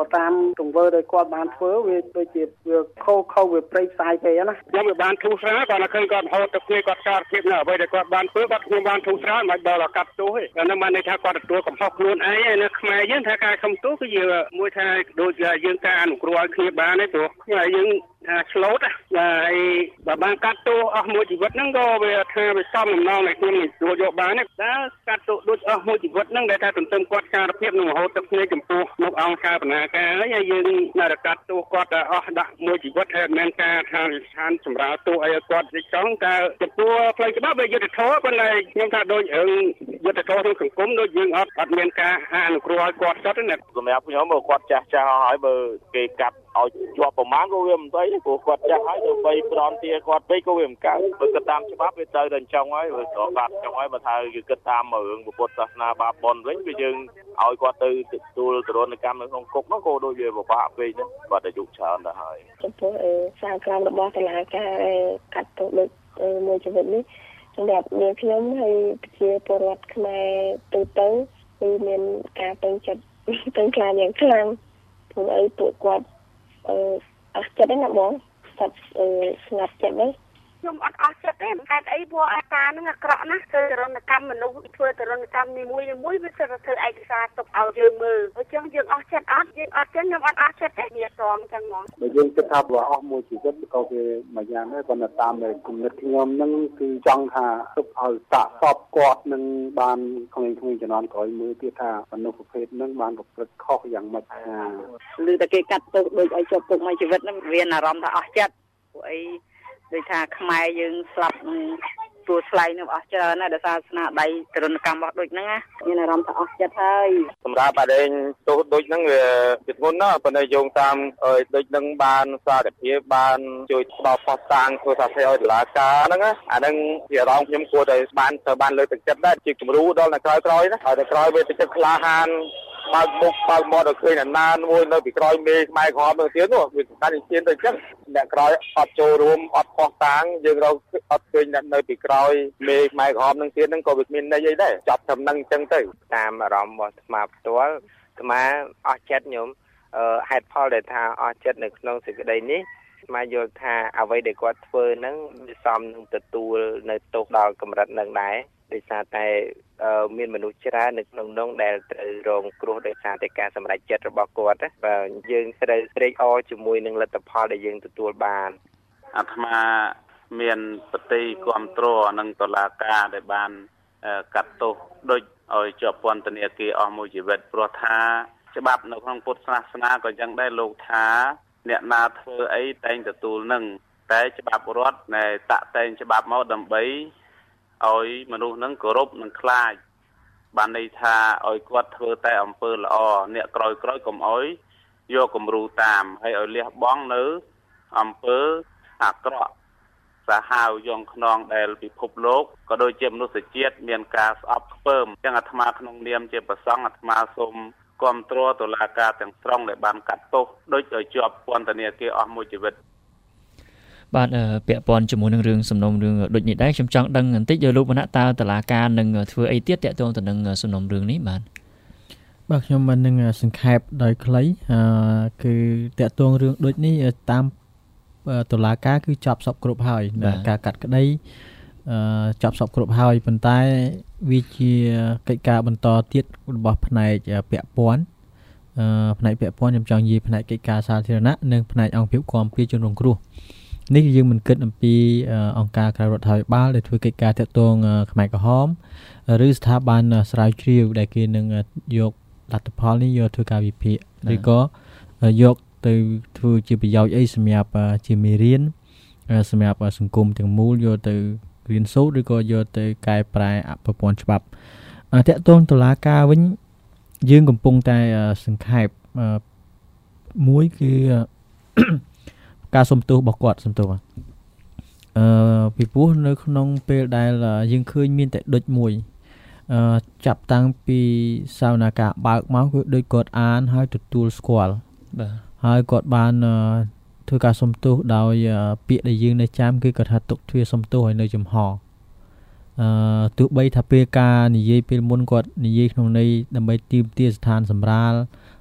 ក៏តាមទង្វើដែលគាត់បានធ្វើវាដូចជាវាខុសខុសវាព្រៃផ្សាយពេកណាខ្ញុំវាបានធូរស្រាលគាត់ឃើញគាត់ហូតទឹកគ្នាគាត់កើតភាពនៅអ្វីដែលគាត់បានធ្វើគាត់ខ្ញុំបានធូរស្រាលមិនដល់កាត់ទោសទេតែនៅបានន័យថាគាត់ទទួលកំហុសខ្លួនឯងហើយនៅខ្មែរយើងថាការខំទោសគឺជាមួយថាដូចយើងការអនុគ្រោះឲ្យគ្នាបានទេព្រោះយើងថាឆ្លូតហើយបើបានកាត់ទោសអស់មួយជីវិតហ្នឹងក៏វាថាវាសំដំណងឲ្យខ្ញុំទទួលយកបានទេតែកាត់ទោសដូចអស់មួយជីវិតហ្នឹងដែលថាទន្ទឹមគាត់សារភាពនឹងរហូតទឹកគ្នាចំពោះមុខអង្គការបណ្ណាការហើយយើងនៅតែកាត់ទោសគាត់អស់ដាក់មួយជីវិតហើយមិនមែនការថាវិធានសម្រាប់ទោសឲ្យគាត់វិចង់តែចំពោះផ្លូវច្បាប់វាយុត្តិធម៌ប៉ុន្តែខ្ញុំថាដូចរឿងយុត្តិធម៌ក្នុងសង្គមដូចយើងអត់អត់មានការអនុគ្រោះឲ្យគាត់សិតទេណាសម្រាប់ខ្ញុំបើគាត់ចាស់ចាស់ហើយបើគេកាត់ឲ្យជាប់ប្រមាណក៏វាមិនស្អីទេព្រោះគាត់ចាស់ហើយទៅបីប្រន់ទាគាត់ពេកក៏វាមិនកើតបើគិតតាមច្បាប់វាទៅតែអញ្ចឹងហើយវាត្រូវកាត់អញ្ចឹងហើយបើថាគេគិតតាមរឿងពុទ្ធសាសនាបាបបុណ្យវិញវាយើងឲ្យគាត់ទៅទទួលទរណកម្មនៅក្នុងគុកនោះក៏ដូចវាពិបាកពេកដែរគាត់អាយុច្រើនទៅហើយចំពោះសារក្រមរបស់តុលាការកាត់ទោសដូចមួយជីវិតនេះសម្រាប់យើងខ្ញុំហើយជាពលរដ្ឋខ្មែរទូទៅគឺមានការពេញចិត្តពេញខ្លាចយ៉ាងខ្លាំងព្រោះអីពួកគាត់អឺអស់ចិត្តណាបងស្ដាប់ស្ងាត់ចិត្តទេខ្ញុំអត់អស់ចិត្តទេមិនខែអីព្រោះអាការហ្នឹងអាក្រក់ណាស់គឺទរណកម្មមនុស្សធ្វើទរណកម្មនីមួយមួយវាត្រូវធ្វើឯកសារទុកឲ្យយើងមើលអញ្ចឹងយើងអស់ចិត្តអត់យើងអត់ចឹងខ្ញុំអត់អស់ចិត្តទេវាស្មចឹងហ្មងបើយើងគិតថាបើអស់មួយជីវិតក៏វាមួយយ៉ាងដែរប៉ុន្តែតាមគំនិតខ្ញុំហ្នឹងគឺចង់ថាទុកឲ្យសាកសពគាត់នឹងបានក្មេងៗជំនាន់ក្រោយមើលទៀតថាមនុស្សប្រភេទហ្នឹងបានប្រព្រឹត្តខុសយ៉ាងម៉េចថាឬតែគេកាត់ទុកដូចឲ្យជាប់ទុកមួយជីវិតហ្នឹងវាអារម្មណ៍ថាអស់ចិត្តព្រោះអីដូចថាខ្មែរយើងស្លាប់ទួស្លៃនឹងអស់ច្រើនណាស់ដោយសារស្នាដៃទរណកម្មរបស់ដូចហ្នឹងណាមានអារម្មណ៍ថាអស់ចិត្តហើយសម្រាប់បាដេញទោសដូចហ្នឹងវាជាធ្ងន់ណាស់ប៉ុន្តែយោងតាមដូចហ្នឹងបានសារភាពបានជួយផ្ដល់ផុសតាងធ្វើថាឲ្យតុលាការហ្នឹងអាហ្នឹងជាអារម្មណ៍ខ្ញុំគួរតែបានទៅបានលើកទឹកចិត្តដែរជាគំរូដល់អ្នកក្រោយក្រោយណាហើយអ្នកក្រោយវាទឹកចិត្តក្លាហានបើកមុខបើកមាត់ឲ្យឃើញអាណាមួយនៅពីក្រោយមេខ្មែរក្រហមទៅទៀតនោះវាសំខាន់ជាងទៅចឹងអ្នកក្រោយអត់ចូលរួមអត់ខុសតាងយើងរកអត់ឃើញអ្នកនៅពីក្រោយមេខ្មែរក្រហមនឹងទៀតហ្នឹងក៏វាគ្មានន័យអីដែរចាប់តែនឹងចឹងទៅតាមអារម្មណ៍របស់អាត្មាផ្ទាល់អាត្មាអស់ចិត្តញោមអឺហេតុផលដែលថាអស់ចិត្តនៅក្នុងសេចក្តីនេះអាត្មាយល់ថាអ្វីដែលគាត់ធ្វើហ្នឹងវាសមនឹងទទួលនៅទោសដល់កម្រិតនឹងដែរដោយសារតែមានមនុស្សច្រើននៅក្នុងនោះដែលត្រូវរងគ្រោះដោយសារតែការសម្រេចចិត្តរបស់គាត់ណាបាទយើងត្រូវត្រេកអរជាមួយនឹងលទ្ធផលដែលយើងទទួលបានអាត្មាមានប្រតិគ្រប់គ្រងនឹងតុលាការដែលបានកាត់ទោសដូចឲ្យជាប់ពន្ធនាគារអស់មួយជីវិតព្រោះថាច្បាប់នៅក្នុងពុទ្ធសាសនាក៏យ៉ាងដែរលោកថាអ្នកណាធ្វើអីតែងទទួលនឹងតែច្បាប់រដ្ឋដែលតាក់តែងច្បាប់មកដើម្បីឲ្យមនុស្សនឹងគោរពនិងខ្លាចបានន័យថាឲ្យគាត់ធ្វើតែអំពើល្អអ្នកក្រោយក្រោយកុំអោយយកគំរូតាមហើយឲ្យលះបង់នៅអំពើអាក្រក់សាហាវយងខ្នងដែលពិភពលោកក៏ដូចជាមនុស្សជាតិមានការស្អប់ខ្ពើមទាំងអាត្មាក្នុងនាមជាព្រះសង្ឃអាត្មាសូមគាំទ្រតុលាការទាំងស្រុងដែលបានកាត់ទោសដូចឲ្យជាប់ពន្ធនាគារអស់មួយជីវិតបាទពាក់ព័ន្ធជាមួយនឹងរឿងសំណុំរឿងដូចនេះដែរខ្ញុំចង់ដឹងបន្តិចយកលោកមនៈតើតុលាការនឹងធ្វើអីទៀតតាក់ទងទៅនឹងសំណុំរឿងនេះបាទបាទខ្ញុំមិននឹងសង្ខេបដោយខ្លីគឺតាក់ទងរឿងដូចនេះតាមតុលាការគឺចប់សពគ្រប់ហើយការកាត់ក្តីចប់សពគ្រប់ហើយប៉ុន្តែវាជាកិច្ចការបន្តទៀតរបស់ផ្នែកពាក់ព័ន្ធផ្នែកពាក់ព័ន្ធខ្ញុំចង់និយាយផ្នែកកិច្ចការសាធារណៈនិងផ្នែកអង្គភាពគាំពារជនរងគ្រោះនេះយើងមិនគិតអំពីអង្គការក្រៅរដ្ឋាភិបាលដែលធ្វើកិច្ចការតាក់ទងខ្មែរក្រហមឬស្ថាប័នស្រាវជ្រាវដែលគេនឹងយកលទ្ធផលនេះយកធ្វើការវិភាគឬក៏យកទៅធ្វើជាប្រយោជន៍អីសម្រាប់ជាមេរៀនសម្រាប់សង្គមទាំងមូលយកទៅរៀនសូត្រឬក៏យកទៅកែប្រែប្រព័ន្ធច្បាប់តាក់ទងតុលាការវិញយើងកំពុងតែសង្ខេបមួយគឺការសុំទោសរបស់គាត់សុំទោសអឺពីព្រោះនៅក្នុងពេលដែលយើងឃើញមានតែដូចមួយអឺចាប់តាំងពីសាវនាការបើកមកគឺដូចគាត់អានហើយទទួលស្គាល់បាទហើយគាត់បានធ្វើការសុំទោសដោយពាក្យដែលយើងនៅចាំគឺគាត់ថាទុកទ្វារសុំទោសឲ្យនៅចំហអឺទោះបីថាពេលការនិយាយពេលមុនគាត់និយាយក្នុងន័យដើម្បីទាមទារស្ថានសម្រាល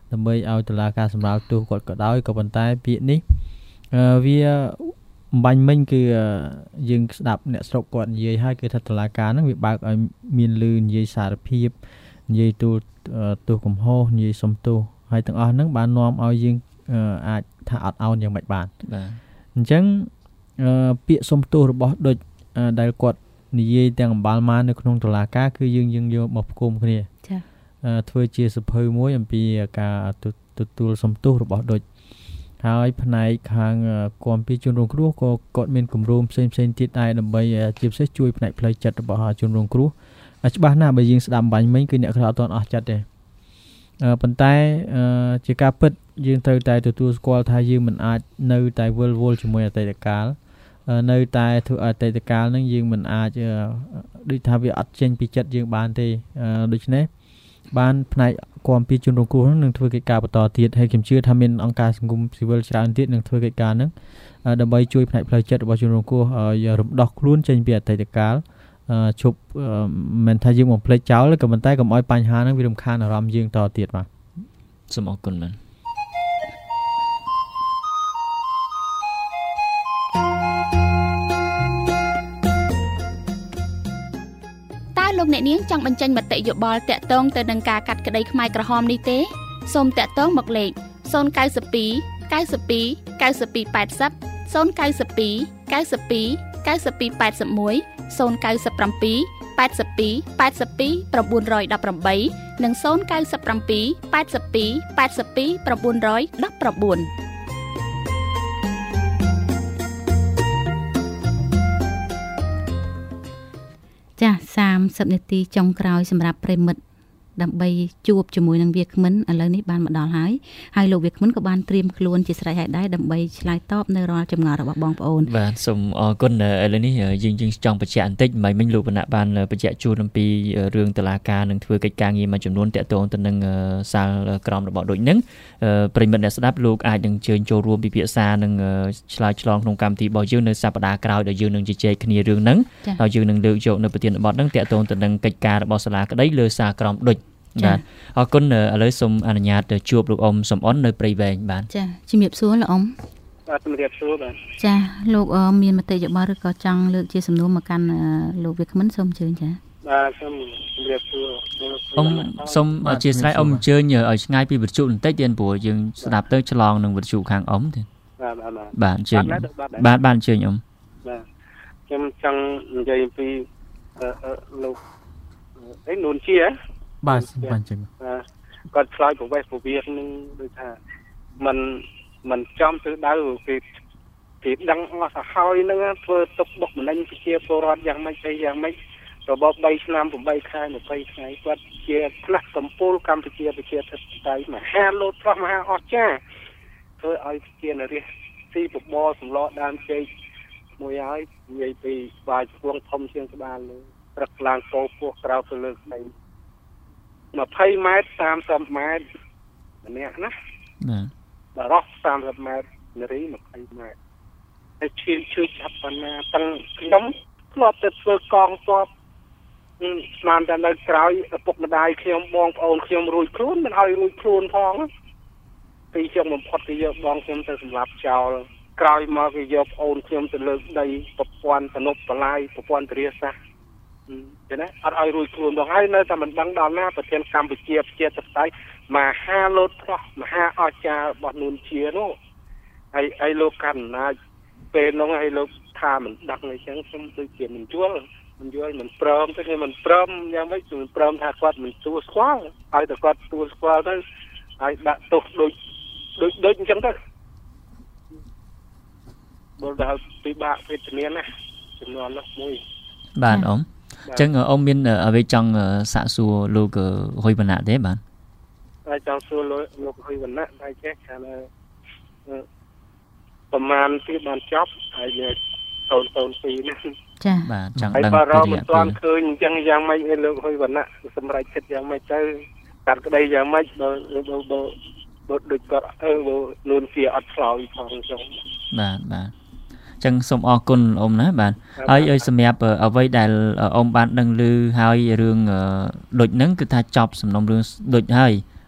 ដើម្បីឲ្យតុលាការសម្រាលទោសគាត់ក៏ដោយក៏ប៉ុន្តែពាក្យនេះវាអំបញ្ញមិញគឺយើងស្ដាប់អ្នកស្រុកគាត់និយាយហើយគឺថាតុលាការហ្នឹងវាបើកឲ្យមានលឺនិយាយសារភាពនិយាយទូលទោសកំហុសនិយាយសុំទោសហើយទាំងអស់ហ្នឹងបាននាំឲ្យយើងអាចថាអត់អោនយ៉ាងម៉េចបានបាទអញ្ចឹងពាក្យសុំទោសរបស់ដូចដែលគាត់និយាយទាំងអំបាលមកនៅក្នុងតុលាការគឺយើងយើងយកមកផ្គុំគ្នាចា៎ធ្វើជាសភៅមួយអំពីការទទួលសុំទោសរបស់ដូចហើយផ្នែកខាងគាំពីជនរងគ្រោះក៏គាត់មានគម្រោងផ្សេងផ្សេងទៀតដែរដើម្បីជាពិសេសជួយផ្នែកផ្លូវចិត្តរបស់ជនរងគ្រោះច្បាស់ណាស់បើយើងស្ដាប់បាញ់មិញគឺអ្នកខ្លះអត់ទាន់អស់ចិត្តទេប៉ុន្តែជាការពិតយើងត្រូវតែទទួលស្គាល់ថាយើងមិនអាចនៅតែវិលវល់ជាមួយអតីតកាលនៅតែធ្វើអតីតកាលហ្នឹងយើងមិនអាចដូចថាវាអត់ចេញពីចិត្តយើងបានទេដូច្នេះបានផ្នែកគាំពីជនរងគ្រោះនឹងធ្វើកិច្ចការបន្តទៀតហើយខ្ញុំជឿថាមានអង្គការសង្គមស៊ីវិលច្រើនទៀតនឹងធ្វើកិច្ចការហ្នឹងដើម្បីជួយផ្នែកផ្លូវចិត្តរបស់ជនរងគ្រោះឲ្យរំដោះខ្លួនចេញពីអតីតកាលជប់មិនថាយើងបំភ្លេចចោលក៏ប៉ុន្តែកុំឲ្យបញ្ហាហ្នឹងវារំខានអារម្មណ៍យើងតទៀតបាទសូមអរគុណបាទលោកអ្នកនាងចង់បញ្ចេញមតិយោបល់តាក់ទងទៅនឹងការកាត់ក្តីខ្មែរក្រហមនេះទេសូមតាក់ទងមកលេខศูนย์ เก้า สอง เก้า สอง เก้า สอง แปด ศูนย์ เก้า สอง เก้า สอง เก้า สอง แปด หนึ่ง ศูนย์ เก้า สอง แปด แปด สอง แปด สอง แปด หนึ่ง ศูนย์ เก้า สอง แปด แปด สอง แปด หนึ่ง เก้า สอง แปด แปด สอง แปด หนึ่ง ศูนย์ เก้า สอง แปด แปด สอง แปด หนึ่ง เก้า สอง แปด แปด สองចាសាមសិបនាទីចុងក្រោយសម្រាប់ប្រិមិត្តដើម្បីជួបជាមួយនឹងវាគ្មិនឥឡូវនេះបានមកដល់ហើយហើយលោកវាគ្មិនក៏បានត្រៀមខ្លួនជាស្រេចហើយដែរដើម្បីឆ្លើយតបនៅរាល់ចម្ងល់របស់បងប្អូនបាទសូមអរគុណឥឡូវនេះយើងយើងចង់បញ្ជាក់បន្តិចមិនមិញលោកបណ្ណៈបានបញ្ជាក់ជូនអំពីរឿងតុលាការនឹងធ្វើកិច្ចការងារមួយចំនួនតាក់ទងទៅនឹងសាលក្រមរបស់ដូចហ្នឹងប្រិមិត្តអ្នកស្ដាប់លោកអាចនឹងជើញចូលរួមពិភាក្សានឹងឆ្លើយឆ្លងក្នុងកម្មវិធីរបស់យើងនៅសប្តាហ៍ក្រោយដែលយើងនឹងជជែកគ្នារឿងហ្នឹងហើយយើងនឹងលើកយកនៅប្រធានបទហ្នឹងតាក់ទងទៅនឹងកិច្ចការរបស់សាលាក្តីលើសារក្រមដូចបាទអរគុណឥឡូវសូមអនុញ្ញាតជួបលោកអ៊ំសំអននៅព្រៃវែងបាទចាជំរាបសួរលោកអ៊ំបាទជំរាបសួរបាទចាលោកអ៊ំមានមតិយោបល់ឬក៏ចង់លើកជាសំណួរមកកាន់លោកវាគ្មិនសូមអញ្ជើញចាបាទសូមជំរាបសួរអ៊ំសូមអធិស្ឋានអ៊ំអញ្ជើញឲ្យឆ្ងាយពីវិទ្យុបន្តិចទៀតព្រោះយើងស្ដាប់ទៅឆ្លងនឹងវិទ្យុខាងអ៊ំទៀតបាទបាទបាទអញ្ជើញបាទបាទអញ្ជើញអ៊ំបាទខ្ញុំចង់និយាយពីលោកអីនួនជាបាទបាទចឹងគាត់ឆ្លើយប្រវេសប្រវាសនឹងដូចថាมันมันចំទិសដៅគេគេដឹងអស់ទៅហើយនឹងធ្វើទុកបុកម្នេញប្រជាពលរដ្ឋយ៉ាងម៉េចទៅយ៉ាងម៉េចរបបបីឆ្នាំប្រាំបីខែម្ភៃថ្ងៃគាត់ជាផ្នែកកម្ពុជាកម្ពុជាប្រជាធិបតេយ្យមហាលោតប្រោះមហាអស្ចារ្យធ្វើឲ្យជានរាជស៊ីបបសម្លដើមជែកមួយហើយនិយាយពីស្វាយឆ្វងធំជាងក្បាលលើព្រឹកឡើងពោពោះក្រោកទៅលើស្ដីยี่สิบ ម៉ែត្រ สามสิบ ម៉ែត្រម្នាក់ណាបាទបរោះสามสิบ ម៉ែត្រនារីยี่สิบ ម៉ែត្រហើយឈៀនឈឺចាប់ប៉ុណ្ណាទាំងខ្ញុំធ្លាប់តែធ្វើកងទ័ពស្មានតែនៅក្រោយឪពុកម្ដាយខ្ញុំបងប្អូនខ្ញុំរួចខ្លួនមិនឲ្យរួចខ្លួនផងពីចុងបំផុតគេយកបងខ្ញុំទៅសម្លាប់ចោលក្រោយមកគេយកប្អូនខ្ញុំទៅលើកដីប្រព័ន្ធសនុបបលាយប្រព័ន្ធទរាសាស្ត្រទេណាអត់ឲ្យរួចខ្លួនបងហើយនៅតែមិនដឹងដល់ណាប្រធានកម្ពុជាប្រជាធិបតេយ្យមហាលោតប្រោះមហាអស្ចារ្យរបស់នួនជានោះហើយហើយលោកកណ្ណាចពេលនោះហើយលោកថាមិនដឹងអីចឹងខ្ញុំដូចជាមិនយល់មិនយល់មិនព្រមទេមិនព្រមយ៉ាងម៉េចមិនព្រមថាគាត់មិនទួស្គាល់ឲ្យតែគាត់ទួស្គាល់ទៅហើយដាក់ទោសដូចដូចដូចអញ្ចឹងទៅបើដល់ពិបាកវេទនាណាចំនួននោះមួយបាទអ៊ំអញ្ចឹងអ៊ំមានអ្វីចង់សាកសួរលោកហ៊ុយវណ្ណៈទេបាទហើយចង់សួរលោកហ៊ុយវណ្ណៈតែចេះថាប្រមាណទីបានចប់ហើយសូនសូនពីនេះចាបាទចង់ដឹងពីរយៈមិនទាន់ឃើញអញ្ចឹងយ៉ាងម៉េចឯលោកហ៊ុយវណ្ណៈសម្រាប់ចិត្តយ៉ាងម៉េចទៅកាត់ក្តីយ៉ាងម៉េចបើបើបើដូចគាត់អឺនួនជាអត់ឆ្លើយផងអញ្ចឹងបាទបាទចឹងសូមអរគុណអ៊ំណាបាទហើយឲ្យសម្រាប់អ្វីដែលអ៊ំបានដឹងឮហើយរឿងដូចហ្នឹងគឺថាចប់សំណុំរឿងដូចហើយ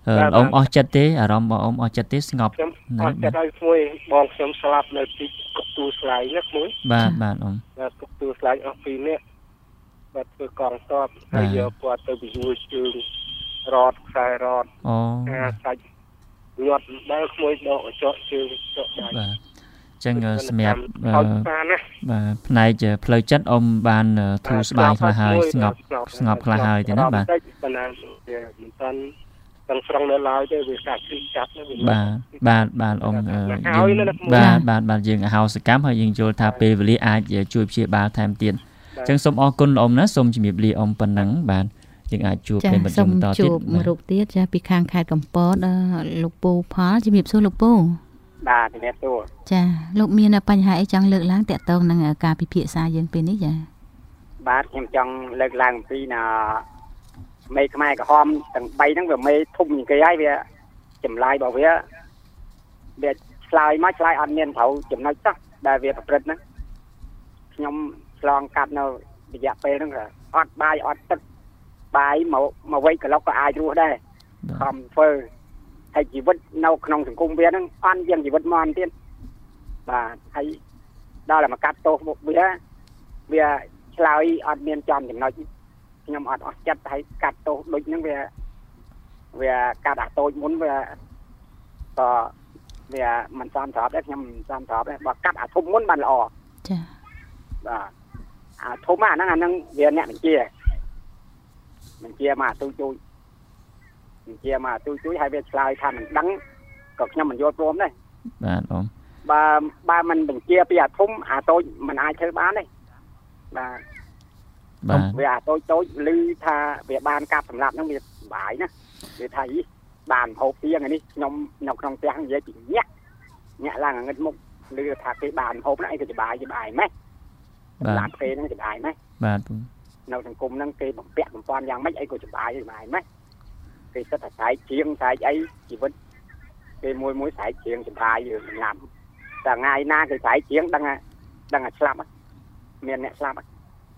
អ៊ំអស់ចិត្តទេអារម្មណ៍បងអ៊ំអស់ចិត្តទេស្ងប់ខ្ញុំអស់ចិត្តហើយមួយបងខ្ញុំស្លាប់នៅទីកុកទូស្លាយនេះមួយបាទបាទអ៊ំបាទកុកទូស្លាយអស់ពីរនាក់បាទធ្វើកងតបហើយយកគាត់ទៅពយួរជើងរត់ខ្សែរត់អូអាសាច់ញាត់ដល់ក្មួយដកចកជើងចកដៃបាទចឹងសម្រាប់បាទផ្នែកផ្លូវចិត្តអ៊ំបានធូរស្បើយខ្លះហើយស្ងប់ស្ងប់ខ្លះហើយទេណាបាទតែបណ្ណាមិនតាន់ទាំងស្រង់នៅឡើយទេវាកាច់ចាប់បាទបាទបាទអ៊ំបាទបាទបាទយើងអហោសកម្មហើយយើងយល់ថាពេលវេលាអាចជួយព្យាបាលថែមទៀតចឹងសូមអរគុណអ៊ំណាសូមជំរាបលាអ៊ំប៉ុណ្ណឹងបាទយើងអាចជួបពេលបន្តទៀតជួបមរុកទៀតចាពីខាងខេត្តកំពតលោកពូផលជំរាបសួរលោកពូបាទជំរាបសួរចាលោកមានបញ្ហាអីចង់លើកឡើងតាក់ទងនឹងការពិភាក្សាយើងពេលនេះចាបាទខ្ញុំចង់លើកឡើងពីណាមេខ្មែរក្រហមទាំងបីហ្នឹងវាមេធំជាងគេហើយវាចម្លើយរបស់វាវាឆ្លើយមកឆ្លើយអត់មានត្រូវចំណុចសោះដែលវាប្រព្រឹត្តហ្នឹងខ្ញុំឆ្លងកាត់នៅរយៈពេលហ្នឹងអត់បាយអត់ទឹកបាយមកមកវេកកន្លុកក៏អាចរស់ដែរខំធ្វើហើយជីវិតនៅក្នុងសង្គមវាហ្នឹងអន់ជាងជីវិតមកទៀតបាទហើយដល់តែមកកាត់ទោសមុខវាវាឆ្លើយអត់មានចំចំណុចខ្ញុំអត់អស់ចិត្តហើយកាត់ទោសដូចហ្នឹងវាវាកាត់អាតូចមុនវាក៏វាមិនសមស្របដែរខ្ញុំមិនសមស្របដែរបើកាត់អាធំមុនបានល្អចាបាទអាធំអាហ្នឹងអាហ្នឹងវាអ្នកបញ្ជាបញ្ជាមកទូជួយបញ្ជាមកទូជួយហើយវាឆ្លើយថាមិនដឹងក៏ខ្ញុំមិនយល់ព្រមដែរបាទអ៊ំបើបើមិនបញ្ជាពីអាធំអាតូចមិនអាចធ្វើបានទេបាទបាទវាអាតូចតូចឮថាវាបានកាប់សម្លាប់ហ្នឹងវាសុបាយណាវាថាយីបានហូបទៀងនេះខ្ញុំនៅក្នុងផ្ទះនិយាយពីញាក់ញាក់ឡើងងឹតមុខឮថាគេបានហូបហ្នឹងអីក៏សុបាយសុបាយម៉េះសម្លាប់គេហ្នឹងសុបាយម៉េះបាទនៅសង្គមហ្នឹងគេបំពាក់បំពន់យ៉ាងម៉េចអីក៏សុបាយសុបាយម៉េះគេសិតតែស្រែកជាងស្រែកអីជីវិតគេមួយមួយស្រែកជាងសុបាយសម្លាប់តែថ្ងៃណាគេស្រែកជាងដឹងដឹងតែស្លាប់មានអ្នកស្លាប់បាទ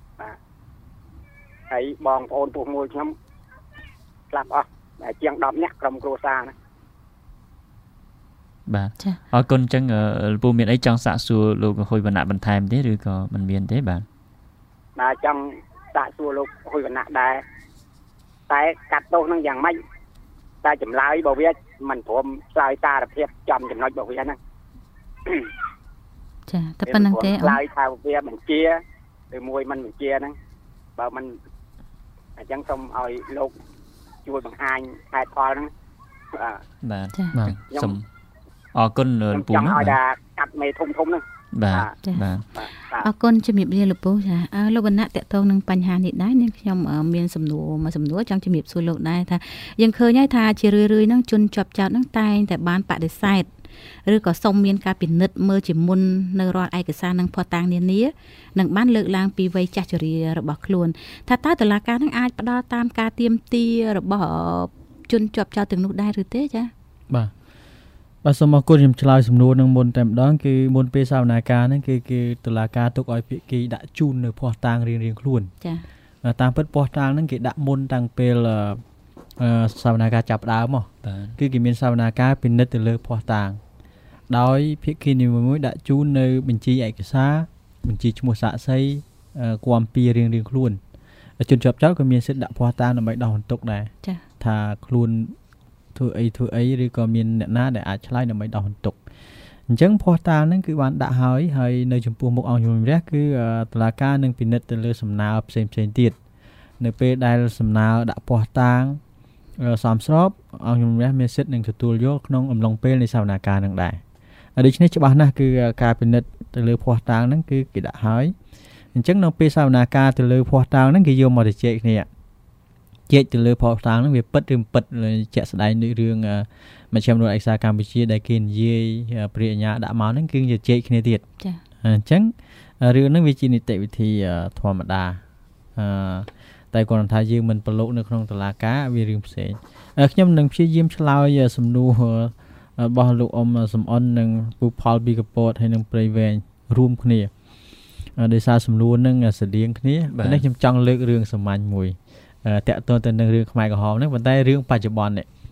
ហើយបងប្អូនពុកមួយខ្ញុំស្លាប់អស់តែជាងដប់នាក់ក្រុមគ្រួសារណាបាទអរគុណអញ្ចឹងលោកពូមានអីចង់សាកសួរលោកហ៊ុយវណ្ណៈបន្ថែមទេឬក៏មិនមានទេបាទបាទចង់សាកសួរលោកហ៊ុយវណ្ណៈដែរតែកាត់ទោសនឹងយ៉ាងម៉េចតែចម្លើយរបស់វាមិនព្រមឆ្លើយសារភាពចំចំណុចរបស់វាហ្នឹងចាតែប៉ុណ្្នឹងទេឆ្លើយថាវាបញ្ជាឬមួយមិនបញ្ជាហ្នឹងបើមិនអញ្ចឹងសូមឲ្យលោកជួយបង្ហាញហេតុផលហ្នឹងបាទបាទសូមអរគុណលោកពូណាឲ្យថាកាត់មេធំធំហ្នឹងបាទបាទអរគុណជំរាបលាលោកពូចាលោកវណ្ណៈតកតងនឹងបញ្ហានេះដែរនាងខ្ញុំមានសំណួរមួយសំណួរចង់ជំរាបសួរលោកដែរថាយើងឃើញហើយថាជារឿយៗហ្នឹងជនជាប់ចោតហ្នឹងតែងតែបានបដិសេធឬក៏សូមមានការពិនិត្យមើលជាមុននៅរាល់ឯកសារនិងភស្តុតាងនានានឹងបានលើកឡើងពីវ័យចាស់ជរារបស់ខ្លួនថាតើតុលាការនឹងអាចផ្ដល់តាមការទាមទាររបស់ជនជាប់ចោតទាំងនោះដែរឬទេចា៎បាទបាទសូមអរគុណខ្ញុំឆ្លើយសំណួរនឹងមុនតែម្ដងគឺមុនពេលសវនាការហ្នឹងគឺគឺតុលាការទុកឲ្យភាគីដាក់ជូននៅភស្តុតាងរៀងៗខ្លួនចា៎តាមពិតភស្តុតាងហ្នឹងគេដាក់មុនតាំងពេលសវនាការចាប់ដើមមកគឺគេមានសវនាការពិនិត្យទៅលើភស្តុតាងដោយភាគីនីមួយៗដាក់ជូននៅបញ្ជីឯកសារបញ្ជីឈ្មោះសាក្សីគាំពៀរៀងៗខ្លួនជនជាប់ចោតក៏មានសិទ្ធិដាក់ភស្តុតាងដើម្បីដោះបន្ទុកដែរថាខ្លួនធ្វើអីធ្វើអីឬក៏មានអ្នកណាដែលអាចឆ្លើយដើម្បីដោះបន្ទុកអញ្ចឹងភស្តុតាងហ្នឹងគឺបានដាក់ហើយហើយនៅចំពោះមុខអង្គជំនុំជម្រះគឺតុលាការនឹងពិនិត្យទៅលើសំណើផ្សេងផ្សេងទៀតនៅពេលដែលសំណើដាក់ភស្តុតាងសមស្របអង្គជំនុំជម្រះមានសិទ្ធិនឹងទទួលយកក្នុងអំឡុងពេលនៃសវនាការនឹងដែរដូច្នេះច្បាស់ណាស់គឺការពិនិត្យទៅលើភស្តុតាងហ្នឹងគឺគេដាក់ហើយអញ្ចឹងនៅពេលសវនាការទៅលើភស្តុតាងហ្នឹងគេយកមកជជែកគ្នាជែកទៅលើភស្តុតាងហ្នឹងវាពិតឬមិនពិតជាក់ស្ដែងដូចរឿងមជ្ឈមណ្ឌលឯកសារកម្ពុជាដែលគេនិយាយព្រះអាជ្ញាដាក់មកហ្នឹងគឺជជែកគ្នាទៀតចា៎អញ្ចឹងរឿងហ្នឹងវាជានីតិវិធីធម្មតាអឺតែគាត់ថាយើងមិនប្រឡូកនៅក្នុងតុលាការវារឿងផ្សេងខ្ញុំនឹងព្យាយាមឆ្លើយសំណួររបស់លោកអ៊ំសំអននិងពូផលពីកពតហើយនឹងព្រៃវែងរួមគ្នាដោយសារសំណួរនឹងស្តៀងគ្នាប៉ុន្តែខ្ញុំចង់លើករឿងសាមញ្ញមួយតាក់ទងទៅនឹងរឿងខ្មែរក្រហមហ្នឹងប៉ុន្តែរឿងបច្ចុប្បន្ននេះ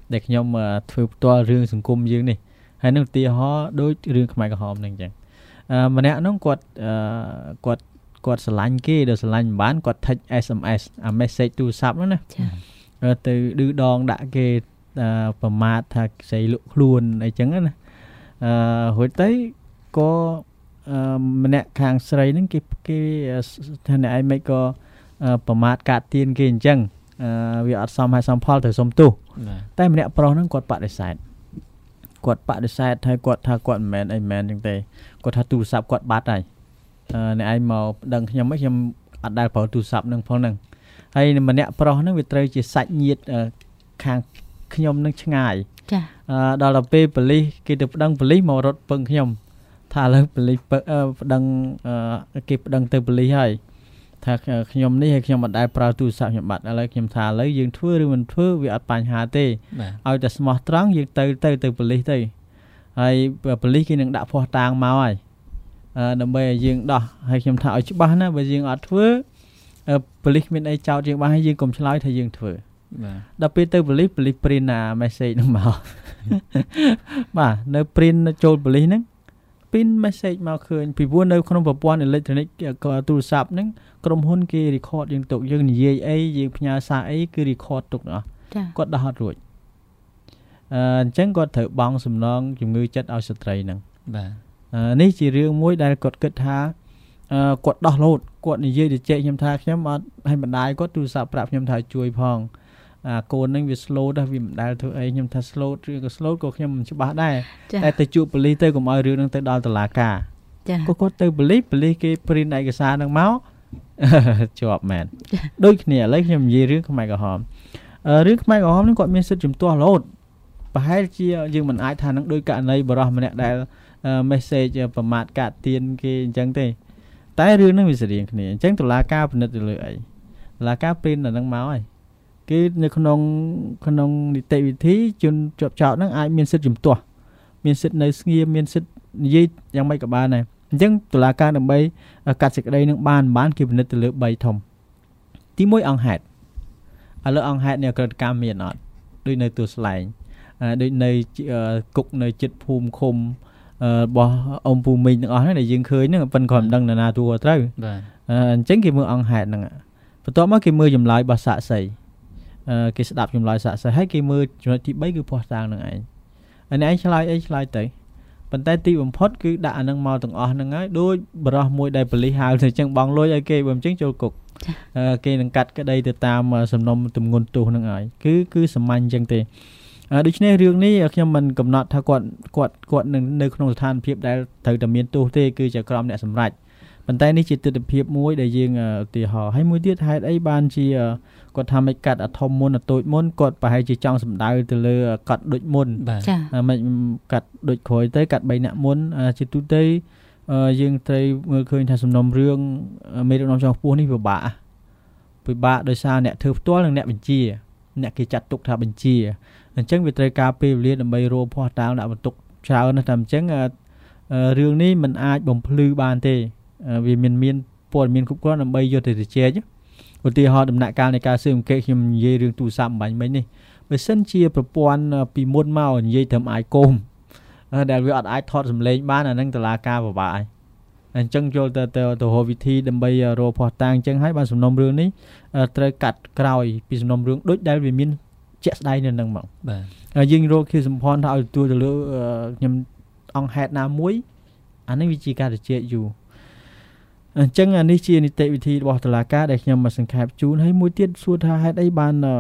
ដែលខ្ញុំធ្វើផ្ទាល់រឿងសង្គមយើងនេះហើយនឹងឧទាហរណ៍ដូចរឿងខ្មែរក្រហមហ្នឹងអញ្ចឹងអឺម្នាក់ហ្នឹងគាត់អឺគាត់គាត់ស្រឡាញ់គេដល់ស្រឡាញ់មិនបានគាត់ text เอส เอ็ม เอส អា message ទូរស័ព្ទហ្នឹងណាទៅឌឺដងដាក់គេប្រមាថថាស្រីលក់ខ្លួនអីចឹងណាអឺរួចទៅក៏ម្នាក់ខាងស្រីហ្នឹងគេគេថាអ្នកឯងមិនក៏ប្រមាថកាត់ទៀនគេអញ្ចឹងវាអត់សមហើយសមផលទៅសុំទោសតែម្នាក់ប្រុសហ្នឹងគាត់បដិសេធគាត់បដិសេធហើយគាត់ថាគាត់មិនមែនអីមែនអញ្ចឹងទេគាត់ថាទូរស័ព្ទគាត់បាត់ហើយអ្នកឯងមកប្តឹងខ្ញុំហ្នឹងខ្ញុំអត់ដែលប្រើទូរស័ព្ទហ្នឹងផងហ្នឹងហើយម្នាក់ប្រុសហ្នឹងវាត្រូវជាសាច់ញាតិខាងខ្ញុំនឹងឆ្ងាយចាដល់ទៅពេលប៉ូលីសគេទៅប្តឹងប៉ូលីសមករត់ពឹងខ្ញុំថាឥឡូវប៉ូលីសប្តឹងគេប្តឹងទៅប៉ូលីសហើយថាខ្ញុំនេះហើយខ្ញុំអត់ដែលប្រើទូរស័ព្ទខ្ញុំបាត់ឥឡូវខ្ញុំថាឥឡូវយើងធ្វើឬមិនធ្វើវាអត់បញ្ហាទេឲ្យតែស្មោះត្រង់យើងទៅទៅទៅប៉ូលីសទៅហើយប៉ូលីសគេនឹងដាក់ភស្តុតាងមកហើយដើម្បីឲ្យយើងដោះហើយខ្ញុំថាឲ្យច្បាស់ណាបើយើងអត់ធ្វើប៉ូលីសមានអីចោទយើងបានហើយយើងកុំឆ្លើយថាយើងធ្វើដល់ពេលទៅប៉ូលីសប៉ូលីសព្រីនណា message ហ្នឹងមកបាទនៅព្រីនចូលប៉ូលីសហ្នឹងព្រីន message មកឃើញពីព្រោះនៅក្នុងប្រព័ន្ធអេឡិចត្រូនិកទូរស័ព្ទហ្នឹងក្រុមហ៊ុនគេ record យើងទុកយើងនិយាយអីយើងផ្ញើសារអីគឺ record ទុកទាំងអស់គាត់ដោះអត់រួចអឺអញ្ចឹងគាត់ត្រូវបង់សំណងជំងឺចិត្តឲ្យស្ត្រីហ្នឹងបាទនេះជារឿងមួយដែលគាត់គិតថាគាត់ដោះលោតគាត់និយាយទៅជែកខ្ញុំថាខ្ញុំអត់ឲ្យបណ្ដាយគាត់ទូរស័ព្ទប្រាប់ខ្ញុំថាជួយផងអាកូនហ្នឹងវា slow ដែរវាមិនដែលធ្វើអីខ្ញុំថា slow ឬក៏ slow ក៏ខ្ញុំមិនច្បាស់ដែរតែទៅជួបប៉ូលីសទៅកុំឲ្យរឿងហ្នឹងទៅដល់តុលាការចាក៏គាត់ទៅប៉ូលីសប៉ូលីសគេព្រីនឯកសារហ្នឹងមកជាប់មែនដូចគ្នាឥឡូវខ្ញុំនិយាយរឿងខ្មែរក្រហមរឿងខ្មែរក្រហមហ្នឹងគាត់មានសិទ្ធិជំទាស់រហូតប្រហែលជាយើងមិនអាចថានឹងដោយករណីបរិសម្នាក់ដែល message ប្រមាថកាត់ទៀនគេអញ្ចឹងទេតែរឿងហ្នឹងវាស្រដៀងគ្នាអញ្ចឹងតុលាការពិនិត្យទៅលើអីតុលាការព្រីនដល់ហ្នឹងមកហើយគឺនៅក្នុងក្នុងនីតិវិធីជនជាប់ចោទហ្នឹងអាចមានសិទ្ធិជំទាស់មានសិទ្ធិនៅស្ងៀមមានសិទ្ធិនិយាយយ៉ាងម៉េចក៏បានដែរអញ្ចឹងតុលាការដើម្បីកាត់សេចក្តីនឹងបានបានគេពិនិត្យទៅលើបីធំទីមួយអង្គហេតុឥឡូវអង្គហេតុនេះអក្រិតកម្មមានអត់ដូចនៅទួលស្លែងដូចនៅគុកនៅចិត្តភូមិឃុំរបស់អ៊ំពូមីងទាំងអស់ហ្នឹងដែលយើងឃើញហ្នឹងប៉ិនគាត់មិនដឹងណាទូត្រូវបាទអញ្ចឹងគេមើលអង្គហេតុហ្នឹងបន្ទាប់មកគេមើលចម្លើយរបស់សាក្សីគេស្ដាប់ចម្លើយសាក្សីហើយគេមើលចំណុចទីបីគឺភស្តុតាងនឹងឯងហើយអ្នកឯងឆ្លើយអីឆ្លើយទៅប៉ុន្តែទីបំផុតគឺដាក់អានឹងមកទាំងអស់ហ្នឹងហើយដូចបរោះមួយដែលប៉ូលីសហៅទៅអញ្ចឹងបងលុយឲ្យគេបើមិនអញ្ចឹងចូលគុកគេនឹងកាត់ក្តីទៅតាមសំណុំទម្ងន់ទោសហ្នឹងហើយគឺគឺសាមញ្ញអញ្ចឹងទេដូច្នេះរឿងនេះខ្ញុំមិនកំណត់ថាគាត់គាត់គាត់នឹងនៅក្នុងស្ថានភាពដែលត្រូវតែមានទោសទេគឺជាក្រុមអ្នកសម្រេចប៉ុន្តែនេះជាទស្សនវិជ្ជាមួយដែលយើងឧទាហរណ៍ហើយមួយទៀតហេតុអីបានជាគាត់ថាមិនកាត់អាធំមុនអាតូចមុនគាត់ប្រហែលជាចង់សម្ដៅទៅលើកាត់ដូចមុនចាមិនកាត់ដូចក្រោយទៅកាត់បីអ្នកមុនជាទូទៅយើងត្រូវមើលឃើញថាសំណុំរឿងមេដឹកនាំជាន់ខ្ពស់នេះពិបាកពិបាកដោយសារអ្នកធ្វើផ្ទាល់និងអ្នកបញ្ជាអ្នកគេចាត់ទុកថាបញ្ជាអញ្ចឹងវាត្រូវការពេលវេលាដើម្បីរកភស្តុតាងដាក់បន្ទុកច្រើនណាស់តែអញ្ចឹងរឿងនេះមិនអាចបំភ្លឺបានទេវាមានមានព័ត៌មានគ្រប់គ្រាន់ដើម្បីយកទៅជជែកឧទាហរណ៍ដំណាក់កាលនៃការស៊ើបអង្កេតខ្ញុំនិយាយរឿងទូរស័ព្ទបាញ់មិញនេះបើសិនជាប្រព័ន្ធពីមុនមកនិយាយត្រឹមអាយកុំដែលវាអត់អាចថតសម្លេងបានអានឹងតុលាការពិបាកហើយអញ្ចឹងចូលទៅទៅទៅរកវិធីដើម្បីរកភស្តុតាងអញ្ចឹងហើយបានសំណុំរឿងនេះត្រូវកាត់ក្រោយពីសំណុំរឿងដូចដែលវាមានជាក់ស្ដែងនៅនឹងមកបាទយើងរកគេសម្ផនថាឲ្យទទួលទៅលើខ្ញុំអង្គហេតុណាមួយអានេះវាជាការជជែកយូរអញ្ចឹងអានេះជានីតិវិធីរបស់តុលាការដែលខ្ញុំមកសង្ខេបជូនហើយមួយទៀតសួរថាហេតុអីបានអឺ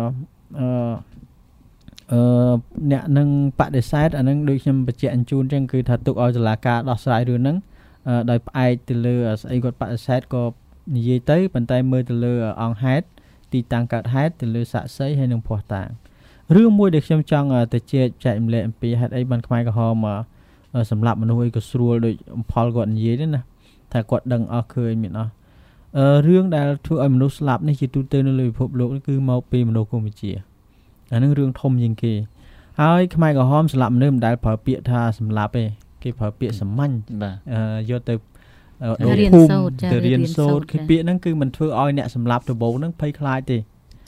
អឺអ្នកនឹងបដិសេធអានឹងដូចខ្ញុំបញ្ជាក់ជូនអញ្ចឹងគឺថាទុកឲ្យតុលាការដោះស្រាយរឿងហ្នឹងដោយផ្អែកទៅលើស្អីគាត់បដិសេធក៏និយាយទៅប៉ុន្តែមើលទៅលើអង្គហេតុទីតាំងកើតហេតុទៅលើសាក្សីហើយនឹងភស្តុតាងរឿងមួយដែលខ្ញុំចង់ទៅជែកចែកម្លែកអំពីហេតុអីបានខ្មែរក្រហមសម្រាប់មនុស្សអីក៏ស្រួលដូចអំផលគាត់និយាយទេណាថាគាត់ដឹងអស់ឃើញមានអស់អឺរឿងដែលធ្វើឲ្យមនុស្សស្លាប់នេះជាទូទៅនៅលើពិភពលោកនេះគឺមកពីមនោគមវិជ្ជាអានឹងរឿងធំជាងគេហើយខ្មែរក្រហមស្លាប់មនុស្សមិនដែលប្រើពាក្យថាសម្លាប់ទេគេប្រើពាក្យសាមញ្ញបាទយកទៅរៀនសូត្រទៅរៀនសូត្រគឺពាក្យហ្នឹងគឺមិនធ្វើឲ្យអ្នកសម្លាប់ដំបូងហ្នឹងភ័យខ្លាចទេ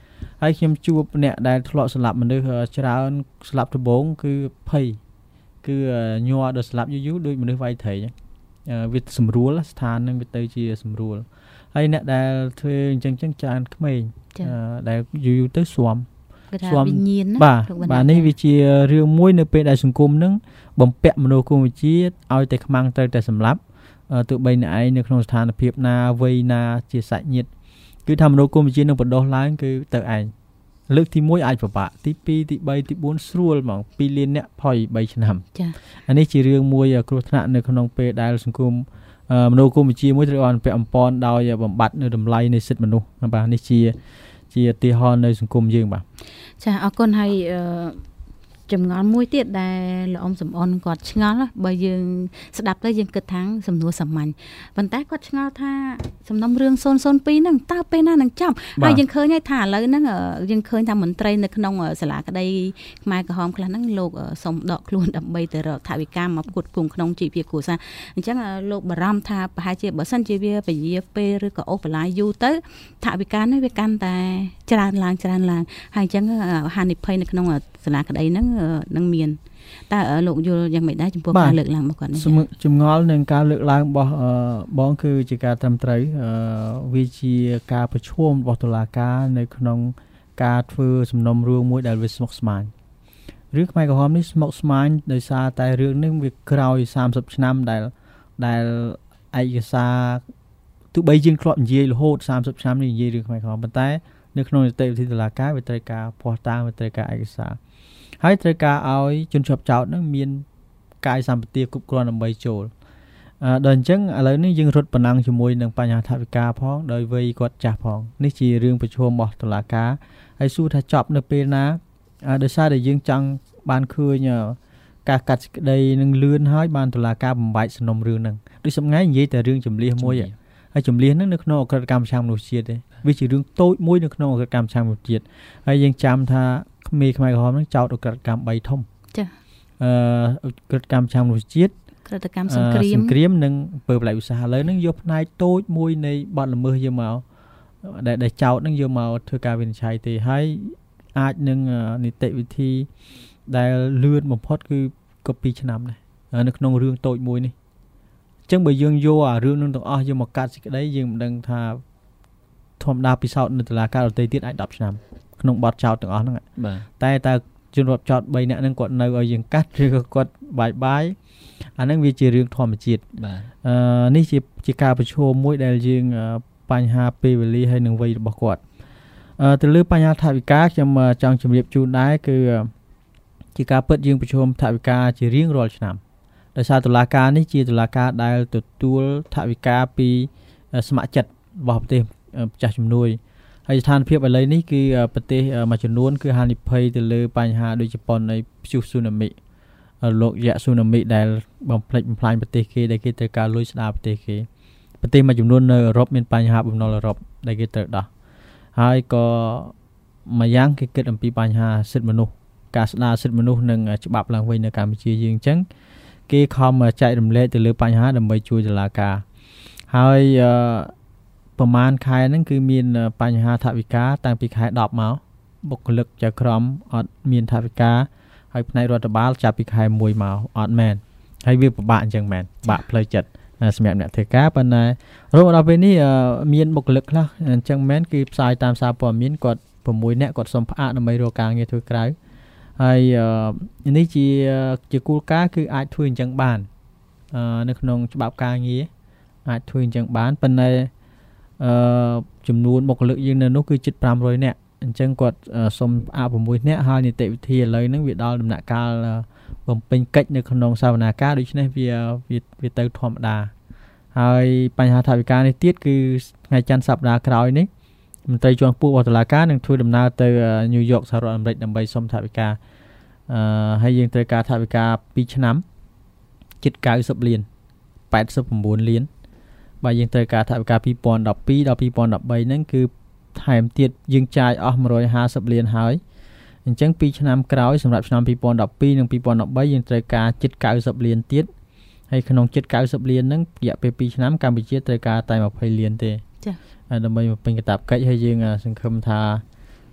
ហើយខ្ញុំជួបអ្នកដែលធ្លាប់ស្លាប់មនុស្សច្រើនស្លាប់ដំបូងគឺភ័យគឺញ័រដល់ស្លាប់យូរយូរដូចមនុស្សវាយត្រីអញ្ចឹងវាស្រួលស្ថាននឹងវាទៅជាស្រួលហើយអ្នកដែលធ្វើអញ្ចឹងចឹងច្រើនក្មេងដែលយូរយូរទៅស្វំស្វំវិញ្ញាណណាបាទបាទនេះវាជារឿងមួយនៅពេលដែលសង្គមនឹងបំពាក់មនោគមវិជ្ជាឲ្យតែខ្មាំងត្រូវតែសម្លាប់ទោះបីអ្នកឯងនៅក្នុងស្ថានភាពណាវ័យណាជាសាច់ញាតិគឺថាមនោគមវិជ្ជានឹងបណ្ដុះឡើងគឺទៅឯងលើកទីមួយអាចពិបាកទីពីរទីបីទីបួនស្រួលហ្មងពីរលានអ្នកផុយបីឆ្នាំចា៎អានេះជារឿងមួយគ្រោះថ្នាក់នៅក្នុងពេលដែលសង្គមមនោគមវិជ្ជាមួយត្រូវបានពាក់អំព័ន្ធដោយបំបត្តិនៅតម្លៃនៃសិទ្ធិមនុស្សបាទនេះជាជាឧទាហរណ៍នៅសង្គមយើងបាទចាអរគុណហើយចម្ងល់មួយទៀតដែលលោកអ៊ំសំអនគាត់ឆ្ងល់បើយើងស្ដាប់ទៅយើងគិតថាសំណួរសាមញ្ញប៉ុន្តែគាត់ឆ្ងល់ថាសំណុំរឿងศูนย์ศูนย์ពីរហ្នឹងតើពេលណានឹងចប់ហើយយើងឃើញហើយថាឥឡូវហ្នឹងយើងឃើញថាមន្ត្រីនៅក្នុងសាលាក្តីខ្មែរក្រហមខ្លះហ្នឹងលោកសុំដកខ្លួនដើម្បីទៅរកថវិកាមកផ្គត់ផ្គង់ក្នុងជីវភាពគ្រួសារអញ្ចឹងលោកបារម្ភថាប្រហែលជាបើសិនជាវាពជាពេលឬក៏អូសបន្លាយយូរទៅថវិកានេះវាកាន់តែច្រើនឡើងច្រើនឡើងហើយអញ្ចឹងហានិភ័យនៅក្នុងសាលាក្តីហ្នឹងនឹងមានតើលោកយល់យ៉ាងម៉េចដែរចំពោះការលើកឡើងរបស់គាត់នេះចម្ងល់នឹងការលើកឡើងរបស់បងគឺជាការត្រឹមត្រូវវាជាការប្រឈមរបស់តុលាការនៅក្នុងការធ្វើសំណុំរឿងមួយដែលវាស្មុគស្មាញរឿងខ្មែរក្រហមនេះស្មុគស្មាញដោយសារតែរឿងនេះវាក្រោយសាមសិបឆ្នាំដែលដែលឯកសារទោះបីយើងធ្លាប់និយាយរហូតសាមសិបឆ្នាំនេះនិយាយរឿងខ្មែរក្រហមប៉ុន្តែនៅក្នុងនីតិវិធីតុលាការវាត្រូវការភ័ស្តុតាងវាត្រូវការឯកសារហើយត្រូវការឲ្យជនជាប់ចោទនឹងមានកាយសម្បទាគ្រប់គ្រាន់ដើម្បីចូលអឺដល់អញ្ចឹងឥឡូវនេះយើងរត់ប្រណាំងជាមួយនឹងបញ្ហាថវិកាផងដោយវ័យគាត់ចាស់ផងនេះជារឿងប្រឈមរបស់តុលាការហើយសួរថាចប់នៅពេលណាដោយសារតែយើងចង់បានឃើញការកាត់សេចក្តីនឹងលឿនហើយបានតុលាការបំបែកសំណុំរឿងហ្នឹងដូចសម្ងាយនិយាយតែរឿងចម្លៀសមួយហើយចម្លៀសហ្នឹងនៅក្នុងអក្រិតកម្មប្រឆាំងមនុស្សជាតិទេវាជារឿងតូចមួយនៅក្នុងអក្រិតកម្មប្រឆាំងមនុស្សជាតិហើយយើងចាំថាក្មេងខ្មែរក្រហមហ្នឹងចោទអក្រិតកម្មបីធំចាអឺអក្រិតកម្មប្រឆាំងមនុស្សជាតិអក្រិតកម្មសង្គ្រាមសង្គ្រាមនិងអំពើបល្ល័យឧស្សាហ៍ឥឡូវហ្នឹងយកផ្នែកតូចមួយនៃបទល្មើសយកមកដែលដែលចោទហ្នឹងយកមកធ្វើការវិនិច្ឆ័យទេហើយអាចនឹងនីតិវិធីដែលលឿនបំផុតគឺក៏ពីរឆ្នាំដែរនៅក្នុងរឿងតូចមួយនេះអញ្ចឹងបើយើងយកអារឿងនឹងទាំងអស់យកមកកាត់សេចក្តីយើងមិនដឹងថាធម្មតាពិសោធន៍នៅតុលាការដទៃទៀតអាចដប់ឆ្នាំក្នុងបទចោទទាំងអស់ហ្នឹងតែតើជនរាប់ចោទបីនាក់ហ្នឹងគាត់នៅឲ្យយើងកាត់ឬក៏គាត់បាយបាយអាហ្នឹងវាជារឿងធម្មជាតិបាទអឺនេះជាជាការប្រឈមមួយដែលយើងបញ្ហាពេលវេលាហើយនឹងវ័យរបស់គាត់អឺទៅលើបញ្ហាថវិកាខ្ញុំចង់ជម្រាបជូនដែរគឺជាការពិតយើងប្រឈមថវិកាជារៀងរាល់ឆ្នាំដោយសារតុលាការនេះជាតុលាការដែលទទួលថវិកាពីស្ម័គ្រចិត្តរបស់ប្រទេសម្ចាស់ជំនួយហើយស្ថានភាពឥឡូវនេះគឺប្រទេសមួយចំនួនគឺហានិភ័យទៅលើបញ្ហាដូចជប៉ុននៃព្យុះស៊ូណាមីលោកយៈស៊ូណាមីដែលបំផ្លិចបំផ្លាញប្រទេសគេដែលគេត្រូវការលុយស្ដារប្រទេសគេប្រទេសមួយចំនួននៅអឺរ៉ុបមានបញ្ហាបំណុលអឺរ៉ុបដែលគេត្រូវដោះហើយក៏មួយយ៉ាងគេគិតអំពីបញ្ហាសិទ្ធិមនុស្សការស្ដារសិទ្ធិមនុស្សនិងច្បាប់ឡើងវិញនៅកម្ពុជាយើងអញ្ចឹងគេខំចែករំលែកទៅលើបញ្ហាដើម្បីជួយតុលាការហើយអឺប្រហែលខែហ្នឹងគឺមានបញ្ហាថវិកាតាំងពីខែដប់មកបុគ្គលិកចៅក្រមអត់មានថវិកាហើយផ្នែករដ្ឋបាលចាប់ពីខែមួយមកអត់មែនហើយវាពិបាកអញ្ចឹងមែនបាក់ផ្លូវចិត្តសម្រាប់អ្នកធ្វើការប៉ុន្តែរហូតដល់ពេលនេះមានបុគ្គលិកខ្លះអញ្ចឹងមែនគឺផ្សាយតាមសារព័ត៌មានគាត់៦នាក់គាត់សុំផ្អាកដើម្បីរកការងារធ្វើក្រៅហើយនេះជាជាគោលការណ៍គឺអាចធ្វើអញ្ចឹងបាននៅក្នុងច្បាប់ការងារអាចធ្វើអញ្ចឹងបានប៉ុន្តែអឺចំនួនបុគ្គលិកយើងនៅនោះគឺជិតfive hundredនាក់អញ្ចឹងគាត់សុំផ្អាកsixនាក់ហើយនីតិវិធីឥឡូវហ្នឹងវាដល់ដំណាក់កាលបំពេញកិច្ចនៅក្នុងសវនាការដូច្នេះវាវាទៅធម្មតាហើយបញ្ហាថវិកានេះទៀតគឺថ្ងៃច័ន្ទសប្តាហ៍ក្រោយនេះមន្ត្រីជាន់ខ្ពស់របស់តុលាការនឹងធ្វើដំណើរទៅញូវយ៉កសហរដ្ឋអាមេរិកដើម្បីសុំថវិកាអឺហើយយើងត្រូវការថវិកាtwoឆ្នាំជិតninetyលានeighty-nineលានបើយើងត្រូវការថវិកាtwenty twelveដល់twenty thirteenហ្នឹងគឺថែមទៀតយើងចាយអស់one hundred fiftyលានហើយអញ្ចឹងtwoឆ្នាំក្រោយសម្រាប់ឆ្នាំtwenty twelveនិងtwenty thirteenយើងត្រូវការជិតninetyលានទៀតហើយក្នុងជិតninetyលានហ្នឹងរយៈពេលtwoឆ្នាំកម្ពុជាត្រូវការតែtwentyលានទេចា៎ដើម្បីបំពេញកាតព្វកិច្ចហើយយើងសង្ឃឹមថា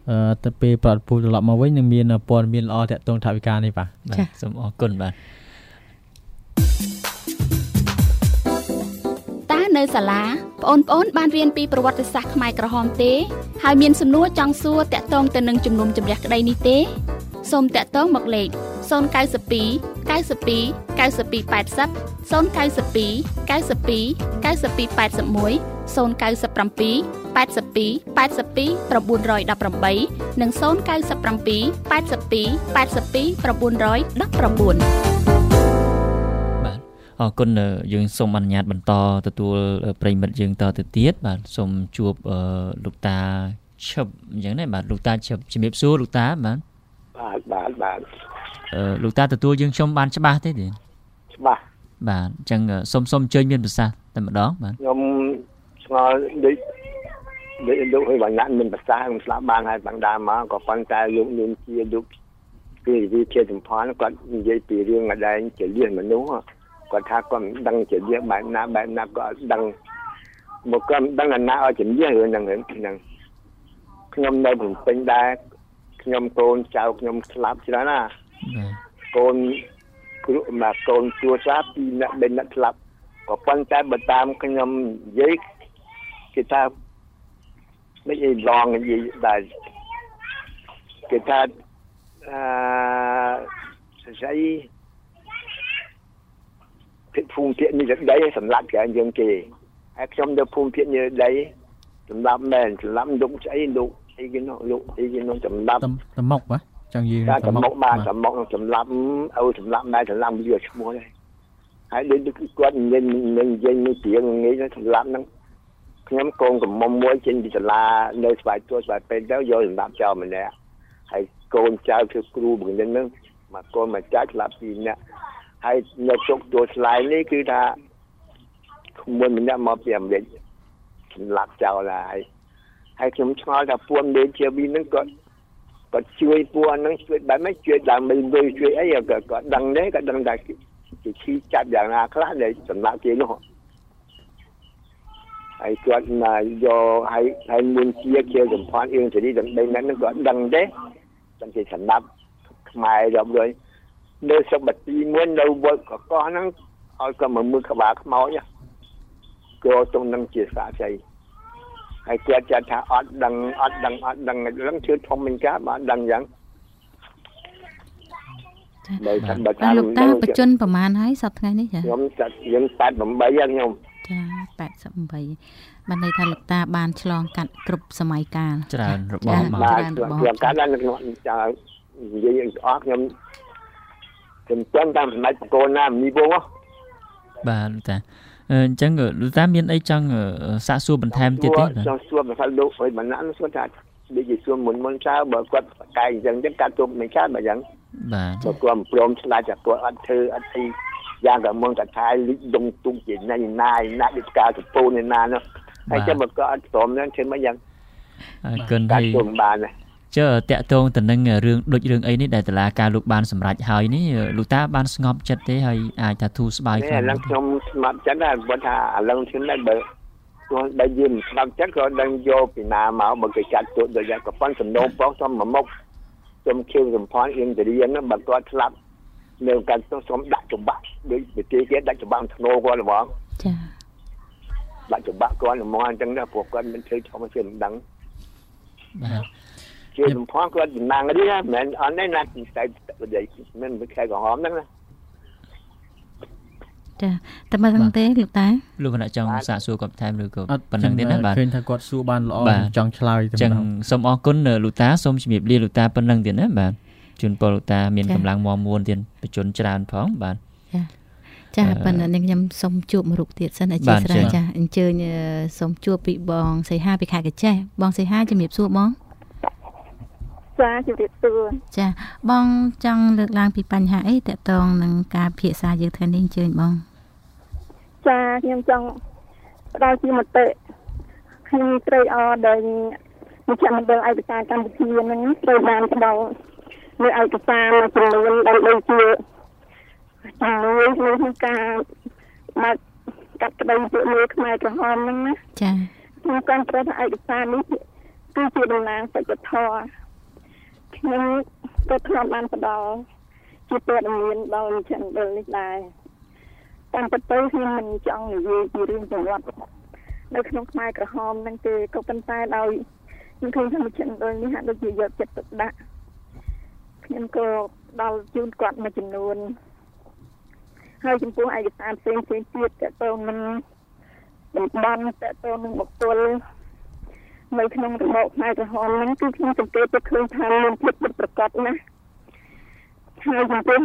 អឺទៅពេលប្រត់ពូត្រឡប់មកវិញនឹងមានព័ត៌មានល្អតាក់ទងថវិកានេះបាទបាទសូមអរគុណបាទតើនៅសាលាបងប្អូនបានរៀនពីប្រវត្តិសាស្ត្រខ្មែរក្រហមទេហើយមានសំណួរចង់សួរតាក់ទងទៅនឹងជំនុំជម្រះក្តីនេះទេសូមតាក់ទងមកលេខศูนย์ เก้า สอง เก้า สอง เก้า สอง แปด ศูนย์ ศูนย์ เก้า สอง เก้า สอง เก้า สอง แปด หนึ่ง ศูนย์ เก้า สอง แปด สอง แปด สอง เก้า หนึ่ง แปด និង ศูนย์ เก้า สอง แปด สอง แปด สอง เก้า หนึ่ง แปดបាទអរគុណយើងសូមអនុញ្ញាតបន្តទទួលប្រិមិត្តយើងតទៅទៀតបាទសូមជួបលោកតាឈឹបអញ្ចឹងណាបាទលោកតាឈឹបជំរាបសួរលោកតាបាទបាទបាទបាទអឺលោកតាទទួលយើងខ្ញុំបានច្បាស់ទេទេច្បាស់បាទអញ្ចឹងសូមសូមអញ្ជើញមានប្រសាសន៍តែម្ដងបាទខ្ញុំឆ្ងល់ដូចដូចលោកឲ្យបានមានប្រសាសន៍ខ្ញុំស្លាប់បានហើយបានដើមមកក៏ប៉ុន្តែលោកមានជាលោកពីវិទ្យាសម្ព័ន្ធគាត់និយាយពីរឿងអដែងជាលៀនមនុស្សគាត់ថាគាត់មិនដឹងជាលៀនបែបណាបែបណាក៏អត់ដឹងមកគាត់មិនដឹងណាឲ្យជាលៀនរឿងហ្នឹងហ្នឹងខ្ញុំនៅភ្នំពេញដែរខ្ញុំកូនចៅខ្ញុំស្លាប់ច្រើនណាកូនគ្រូមកកូនទួសាពីអ្នកបិណ្ឌអ្នកស្លាប់ក៏ប៉ុន្តែបើតាមខ្ញុំនិយាយគេថាមិនអីឡងនិយាយដែរគេថាអឺស្អីពីភូមិភាគនេះដីសម្រាប់គេយើងគេហើយខ្ញុំទៅភូមិភាគនេះដីសម្រាប់មែនសម្រាប់លោកស្អីលោកអីគេនោះលោកអីគេនោះសម្រាប់តមុកបាទចង់និយាយតមុកបាទតមុកសម្រាប់អូសម្រាប់ណែសម្រាប់វាឈ្មោះដែរហើយដូចគាត់និយាយនិយាយនេះព្រៀងងាយសម្រាប់ហ្នឹងខ្ញុំកូនកំមុំមួយចេញពីសាលានៅស្វាយទួស្វាយពេទ្យទៅយកសម្រាប់ចៅម្នាក់ហើយកូនចៅគឺគ្រូបង្រៀនហ្នឹងមកកូនមកចាច់ស្លាប់ពីរនាក់ហើយនៅជុកទួស្លាយនេះគឺថាក្មួយម្នាក់មកពីអាមេរិកសម្រាប់ចៅហើយហើយខ្ញុំឆ្ងល់ថាពួកមេជាវីហ្នឹងគាត់គាត់ជួយពួកហ្នឹងជួយបែបម៉េចជួយដើម្បីជួយជួយអីក៏គាត់ដឹងដែរគាត់ដឹងថាគេឈីចាប់យ៉ាងណាខ្លះដែលសម្រាប់គេនោះហើយគាត់មកយកហើយហើយមុនជាជាសម្ព័ន្ធអៀងសេរីដើម្បីហ្នឹងគាត់ដឹងដែរតែគេសម្រាប់ខ្មែររាប់រយនៅសុបទីមួយនៅវត្តកកហ្នឹងឲ្យគាត់មកមើលក្បាលខ្មោចគាត់ទៅនឹងជាសាស្ត្រីហើយគាត់ចាត់ថាអត់ដឹងអត់ដឹងអត់ដឹងហ្នឹងជឿធំមិនកាបើអត់ដឹងយ៉ាងបើថាបើថាលោកតាបច្ចុប្បន្នប្រហែលហើយសប្តាហ៍នេះចាខ្ញុំចាត់យើងแปดสิบแปดហើយខ្ញុំចាแปดสิบแปดបានន័យថាលោកតាបានឆ្លងកាត់គ្រប់សម័យកាលច្រើនរបស់មកច្រើនរបស់កាលដល់ខ្ញុំចានិយាយអស់ខ្ញុំខ្ញុំចាំតាមសម្ដេចបកូនណាមីវងបាទលោកតាអញ្ចឹងលោកតាមានអីចង់សាកសួរបន្ថែមទៀតទេចង់សួរបន្ថែមលោកឲ្យបណ្ណាសួរថាដូចជាសួរមុនមុនចៅបើគាត់កាយអញ្ចឹងចឹងកាត់ទុំមិនកើតបើយ៉ាងបាទបើគាត់ព្រមឆ្លាតតែគាត់អត់ធ្វើអត់អីយ៉ាងក៏មុនកាថាលិចដងទុំជាណាយណាយណាដូចការទៅពូនណានោះហើយចាំបើគាត់អត់ព្រមនឹងធ្វើមិនយ៉ាងអរគុណហើយទុំបានចុះតាក់ទងទៅនឹងរឿងដូចរឿងអីនេះដែលតុលាការលោកបានសម្រេចហើយនេះលោកតាបានស្ងប់ចិត្តទេហើយអាចថាធូរស្បើយខ្លះឥឡូវខ្ញុំស្ងប់ចិត្តដែរបើថាឥឡូវខ្ញុំដែរបើគាត់ដែលយើងស្ងប់ចិត្តក៏ដឹងយកពីណាមកបើគេចាត់ទូដូចយ៉ាងក៏ប៉ុនសំណូមប្រុសសុំមួយមុខសុំខៀវសម្ផនអ៊ីនតេរីហ្នឹងបើគាត់ស្លាប់នៅកាត់សុំដាក់ច្បាប់ដូចវិធីគេដាក់ច្បាប់ធ្នោគាត់ហ្មងចាដាក់ច្បាប់គាត់ហ្មងអញ្ចឹងដែរព្រោះគាត់មិនធ្វើធម្មជាតិមិនដឹងបាទជាសម្ផនគាត់ចំណាំងនេះណាមិនអត់ទេណាតែនិយាយមិនមិនខែក្រហមហ្នឹងណាចាតែមិនទេលោកតាលោកអ្នកចង់សាកសួរគាត់ថែមឬក៏ប៉ុណ្្នឹងទេណាបាទឃើញថាគាត់សួរបានល្អចង់ឆ្លើយទៅចឹងសូមអរគុណលោកតាសូមជំរាបលាលោកតាប៉ុណ្្នឹងទៀតណាបាទជូនពរលោកតាមានកម្លាំងមាំមួនទៀតបញ្ជនច្រើនផងបាទចាចាប៉ុន្តែនេះខ្ញុំសូមជួបមរុកទៀតសិនអធិស្ឋានចាអញ្ជើញសូមជួបពីបងសីហាពីខេត្តកញ្ចេះបងសីហាជំរាបសួរបងចាជំរាបសួរចាបងចង់លើកឡើងពីបញ្ហាអីតកតងនឹងការពិភាក្សាយើងថ្ងៃនេះអញ្ជើញបងចាខ្ញុំចង់ផ្ដល់ជាមតិខ្ញុំត្រេកអរដោយមជ្ឈមណ្ឌលឯកសារកម្ពុជាហ្នឹងត្រូវបានផ្ដល់នៅឯកសារមួយចំនួនដើម្បីជាជំនួយក្នុងការមកកាត់ក្តីពួកមេខ្មែរក្រហមហ្នឹងណាចាខ្ញុំកាន់ប្រធានឯកសារនេះគឺជាតំណាងសច្ចធម៌ខ្ញុំក៏ធ្លាប់បានផ្ដល់ជាព័ត៌មានដល់មជ្ឈមណ្ឌលនេះដែរតាមពិតទៅខ្ញុំមិនចង់និយាយពីរឿងប្រវត្តិនៅក្នុងខ្មែរក្រហមនឹងទេក៏ប៉ុន្តែដោយខ្ញុំឃើញថាមជ្ឈមណ្ឌលនេះហាក់ដូចជាយកចិត្តទុកដាក់ខ្ញុំក៏ដល់ជូនគាត់មួយចំនួនហើយចំពោះឯកសារផ្សេងផ្សេងទៀតតទៅនឹងតំបន់តទៅនឹងបុគ្គលនៅក្នុងរបបខ្មែរក្រហមហ្នឹងគឺខ្ញុំសង្កេតទៅឃើញថាមានភាពពិតប្រាកដណាស់ហើយចំពោះ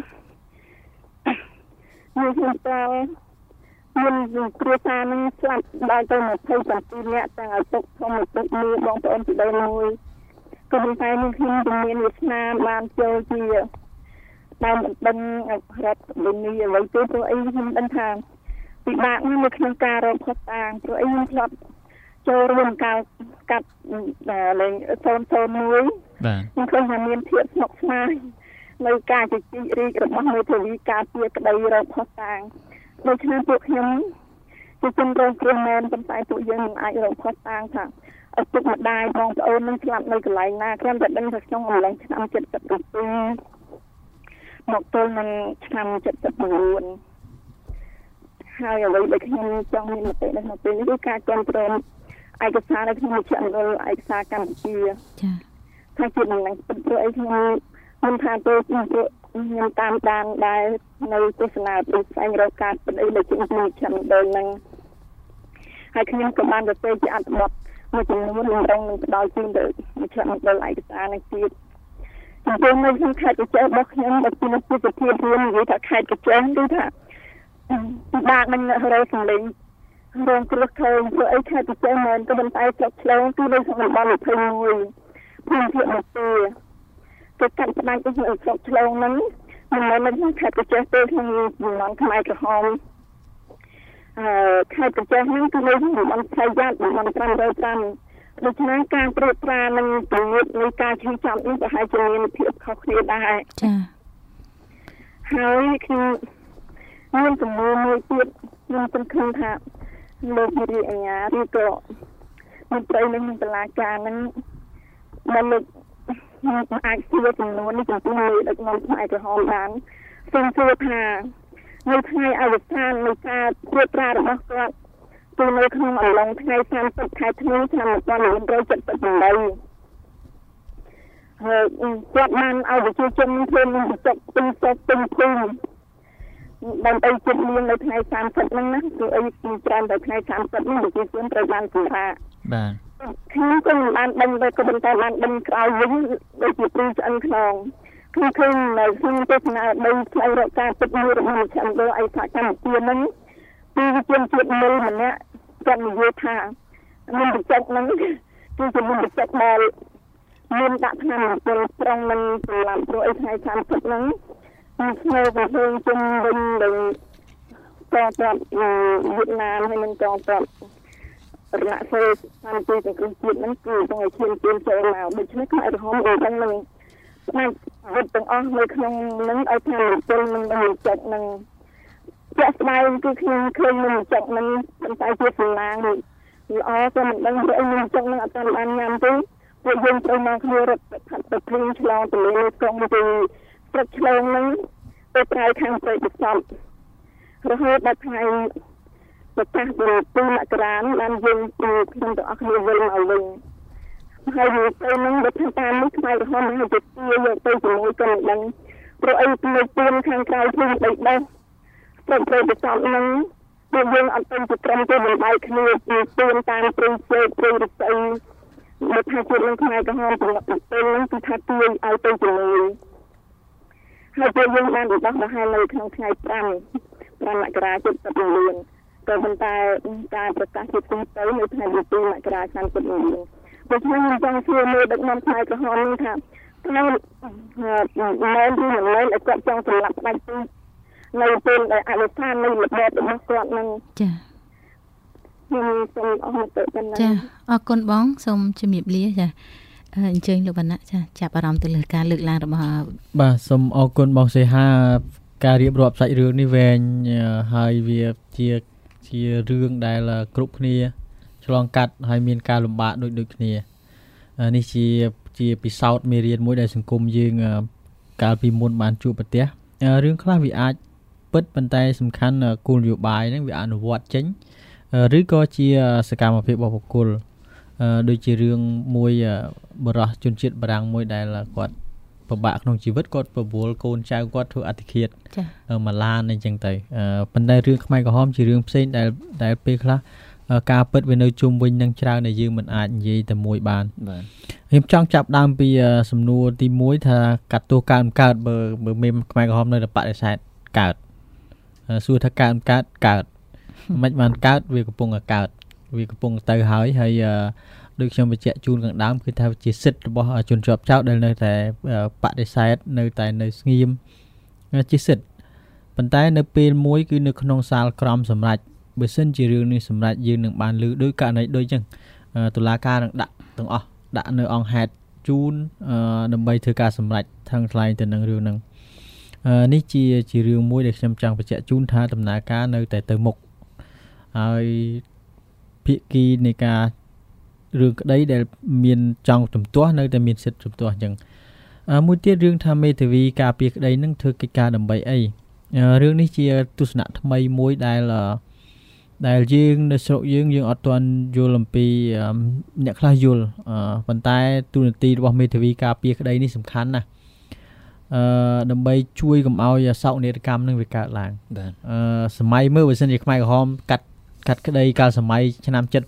មានខ្ញុំតើមានគ្រួសារនឹងស្លាប់ដល់ទៅยี่สิบเจ็ดនាក់ទាំងឪពុកធំឪពុកមីបងប្អូនពីដីមួយក៏ប៉ុន្តែមានខ្ញុំមានវាសនាបានចូលជាបានដឹងរដ្ឋវិន័យអ្វីទៅព្រោះអីខ្ញុំដឹងថាពិបាកណាស់នៅក្នុងការរកផុសតាងព្រោះអីខ្ញុំធ្លាប់ចូលរួមការកាត់លេងសូនសូនមួយបាទខ្ញុំឃើញថាមានភាពស្មុគស្មាញនៅការជជែករីករបស់មេធាវីការពារក្តីរកផុសតាងដូច្នេះពួកខ្ញុំជាជនរងគ្រោះមែនប៉ុន្តែពួកយើងមិនអាចរកផុសតាងថាឪពុកម្ដាយបងប្អូននឹងស្លាប់នៅកន្លែងណាគ្រាន់តែដឹងថាក្នុងអំឡុងឆ្នាំเจ็ดสิบเจ็ดមកទល់នឹងឆ្នាំเจ็ดสิบเก้าហើយអ្វីដែលខ្ញុំចង់មានមតិនៅក្នុងពេលនេះគឺការគាំទ្រឯកសារនៅក្នុងមជ្ឈមណ្ឌលឯកសារកម្ពុជាចា៎ថាជាដំណឹងពិតព្រោះអីខ្ញុំមិនថាទៅខ្ញុំតាមដានដែរនៅទស្សនាពីផ្សេងរកការពិតអីដែលជាមជ្ឈមណ្ឌលហ្នឹងហើយខ្ញុំក៏បានទៅជាអត្ថបទមួយចំនួននឹងរងនឹងផ្ដល់ជូនទៅមជ្ឈមណ្ឌលឯកសារនេះទៀតចំពោះនៅក្នុងខេត្តកញ្ចេះរបស់ខ្ញុំដែលជានិស្សិតភាពរួមនិយាយថាខេត្តកញ្ចេះគឺថាពិបាកនឹងរកសម្លេងរងគ្រោះឃើញព្រោះអីខេត្តកញ្ចេះមែនក៏ប៉ុន្តែស្រុកឆ្លងគឺនៅក្នុងតំបន់ยี่สิบเอ็ดភូមិភាគមកទេទៅកាត់ផ្ដាច់ទៅស្រុកឆ្លងហ្នឹងមិនមែននៅក្នុងខេត្តកញ្ចេះទេក្នុងតំបន់ខ្មែរក្រហមអឺខេត្តកញ្ចេះហ្នឹងគឺនៅក្នុងតំបន់ផ្លូវយ៉ាត់តំបន់five oh fiveដូច្នេះការត្រួតត្រានិងជំនួយនៃការឈឺចាប់នេះប្រហែលជាមានភាពខុសគ្នាដែរចា៎ហើយខ្ញុំមានជំនួយមួយទៀតខ្ញុំសង្ឃឹមថាលោកនារីអញ្ញាឬក៏មន្ត្រីនៅក្នុងតុលាការហ្នឹងបានលើកអាចសួរចំនួននេះចំពោះមេដឹកនាំផ្នែកក្រហមបានសូមសួរថានៅថ្ងៃអវសាននៃការត្រួតត្រារបស់គាត់គឺនៅក្នុងអំឡុងថ្ងៃសាមសិបខែធ្នូឆ្នាំnineteen seventy-eightហើយគាត់បានឲ្យប្រជាជនធ្វើនឹងចុកពេញសពពេញភូមិដើម្បីជិតលៀងនៅថ្ងៃសាមសិបហ្នឹងណាគឺអីច្រើនតែថ្ងៃសាមសិបនេះប្រជាជនត្រូវបានសម្រាកបាទខ្ញុំក៏មិនបានដឹងដែរក៏ប៉ុន្តែបានដឹងក្រោយវិញដូចជាព្រីឆ្អិនខ្នងខ្ញុំឃើញនៅក្នុងទស្សនាដីផ្លូវរកការពិតមួយរបស់មជ្ឈមណ្ឌលឯកសារកម្ពុជាហ្នឹងពីជនជាតិមូលម្នាក់គាត់និយាយថាមានបច្ចេកហ្នឹងគឺជាមានបច្ចេកដែលមានដាក់ថ្នាំពលត្រង់នឹងសម្រាប់ព្រោះអីថ្ងៃសាមសិបហ្នឹងខ្ញុំស្មើទៅជុំវិញនឹងកងទ័ពវៀតណាមហើយនឹងកងទ័ពរណសិរ្សតាមទីសង្គ្រោះជាតិហ្នឹងគឺต้องឲ្យឈានជើងចូលមកដូច្នេះខ្មែរក្រហមអីហ្នឹងនឹងផ្នែកវិទ្យាទាំងអស់នៅក្នុងហ្នឹងឲ្យថាពលនឹងនឹងចុចនឹងជាក់ស្ដែងគឺខ្ញុំឃើញនឹងចុចនឹងប៉ុន្តែជាសម្លាងល្អក៏មិនដឹងថាអីនឹងចុចនឹងអត់បានបានញ៉ាំទេពួកយើងត្រូវមកគ្នារត់ខាត់ទៅព្រៀងឆ្លងទន្លេកងពីស្រុកឆ្លងហ្នឹងទៅប្រៃខាងព្រៃពិសោធន៍រហូតដល់ថ្ងៃប្រកាសពីtwoមករាបានយើងពីខ្ញុំទាំងអស់គ្នាវិលមកវិញហើយទៅនឹងបើថាតាមនេះខ្មែរក្រហមនឹងទៅទាយកទៅជាមួយក៏មិនដឹងព្រោះអីពីពួនខាងក្រៅភូមិដីដោះស្រុកព្រៃពិសោធន៍ហ្នឹងពួកយើងអត់ទៅប្រឹងទៅបំបែកគ្នាពីពួនតាមព្រៃជើព្រៃរស្អីបើថាជានឹងខ្មែរក្រហមប្រឡប់ទៅហ្នឹងគឺថាទាយឲ្យទៅជាមួយហើយពួកយើងបានបោះបហានៅក្នុងថ្ងៃfiveមករាseventy-nineក៏ប៉ុន្តែការប្រកាសជាទីទៅនៅថ្ងៃtwoមករាឆ្នាំseventy-nineដូច្នេះខ្ញុំចង់សួរមេដឹកនាំផ្នែកក្រហមនេះថាថ្ងៃមែនឬមិនមែនឲ្យគាត់ចង់សម្លាប់ផ្ដាច់ទីនៅពេលដែលអនុស្ថាននៃរបបរបស់គាត់នឹងចា៎ខ្ញុំសូមអរគុណប៉ុណ្ណឹងចា៎អរគុណបងសូមជំរាបលាចា៎អញ្ជើញលោកវណ្ណៈចាចាប់អារម្មណ៍ទៅលើការលើកឡើងរបស់បាទសូមអរគុណបងសេហាការរៀបរាប់សាច់រឿងនេះវែងហើយវាជាជារឿងដែលគ្រប់គ្នាឆ្លងកាត់ហើយមានការលំបាកដូចដូចគ្នានេះជាជាពិសោធន៍មេរៀនមួយដែលសង្គមយើងកាលពីមុនបានជួបប្រទះរឿងខ្លះវាអាចពិតប៉ុន្តែសំខាន់គោលនយោបាយហ្នឹងវាអនុវត្តចេញឬក៏ជាសកម្មភាពរបស់បុគ្គលដូចជារឿងមួយបរិះជនជាតិបារាំងមួយដែលគាត់ពិបាកក្នុងជីវិតគាត់ប្រមូលកូនចៅគាត់ធ្វើអត្តឃាតមកឡានអីចឹងទៅប៉ុន្តែរឿងខ្មែរក្រហមជារឿងផ្សេងដែលដែលពេលខ្លះការពិតវានៅជុំវិញនឹងច្រើនដែលយើងមិនអាចនិយាយតែមួយបានបាទខ្ញុំចង់ចាប់ដើមពីសំណួរទីមួយថាកាត់ទោសកើតមិនកើតបើបើមេខ្មែរក្រហមនៅតែបដិសេធកើតសួរថាកើតមិនកើតកើតមិនបានកើតវាកំពុងតែកើតវាកំពុងទៅហើយហើយដូចខ្ញុំបញ្ជាក់ជូនខាងដើមគឺថាជាសិទ្ធិរបស់ជនជាប់ចោទដែលនៅតែបដិសេធនៅតែនៅស្ងៀមជាសិទ្ធិប៉ុន្តែនៅពេលមួយគឺនៅក្នុងសាលក្រមសម្រាប់បើសិនជារឿងនេះសម្រាប់យើងនឹងបានលើដោយករណីដូចចឹងតុលាការនឹងដាក់ទាំងអស់ដាក់នៅអង្គហេតុជូនដើម្បីធ្វើការសម្រេចថឹងថ្លែងទៅនឹងរឿងហ្នឹងនេះជាជារឿងមួយដែលខ្ញុំចង់បញ្ជាក់ជូនថាដំណើរការនៅតែទៅមុខហើយភាគីនៃការរឿងក្តីដែលមានចង់ជំទាស់នៅតែមានសិទ្ធិជំទាស់អញ្ចឹងមួយទៀតរឿងថាមេធាវីការពារក្តីនឹងធ្វើកិច្ចការដើម្បីអីរឿងនេះជាទស្សនៈថ្មីមួយដែលដែលយើងនៅស្រុកយើងយើងអត់ទាន់យល់អំពីអ្នកខ្លះយល់ប៉ុន្តែទូនាទីរបស់មេធាវីការពារក្តីនេះសំខាន់ណាស់អឺដើម្បីជួយកុំឲ្យសោកនាដកម្មនឹងវាកើតឡើងបាទអឺសម័យមើលបើសិនជាខ្មែរក្រហមកាត់កាត់ក្តីកាលសម័យឆ្នាំ칠십오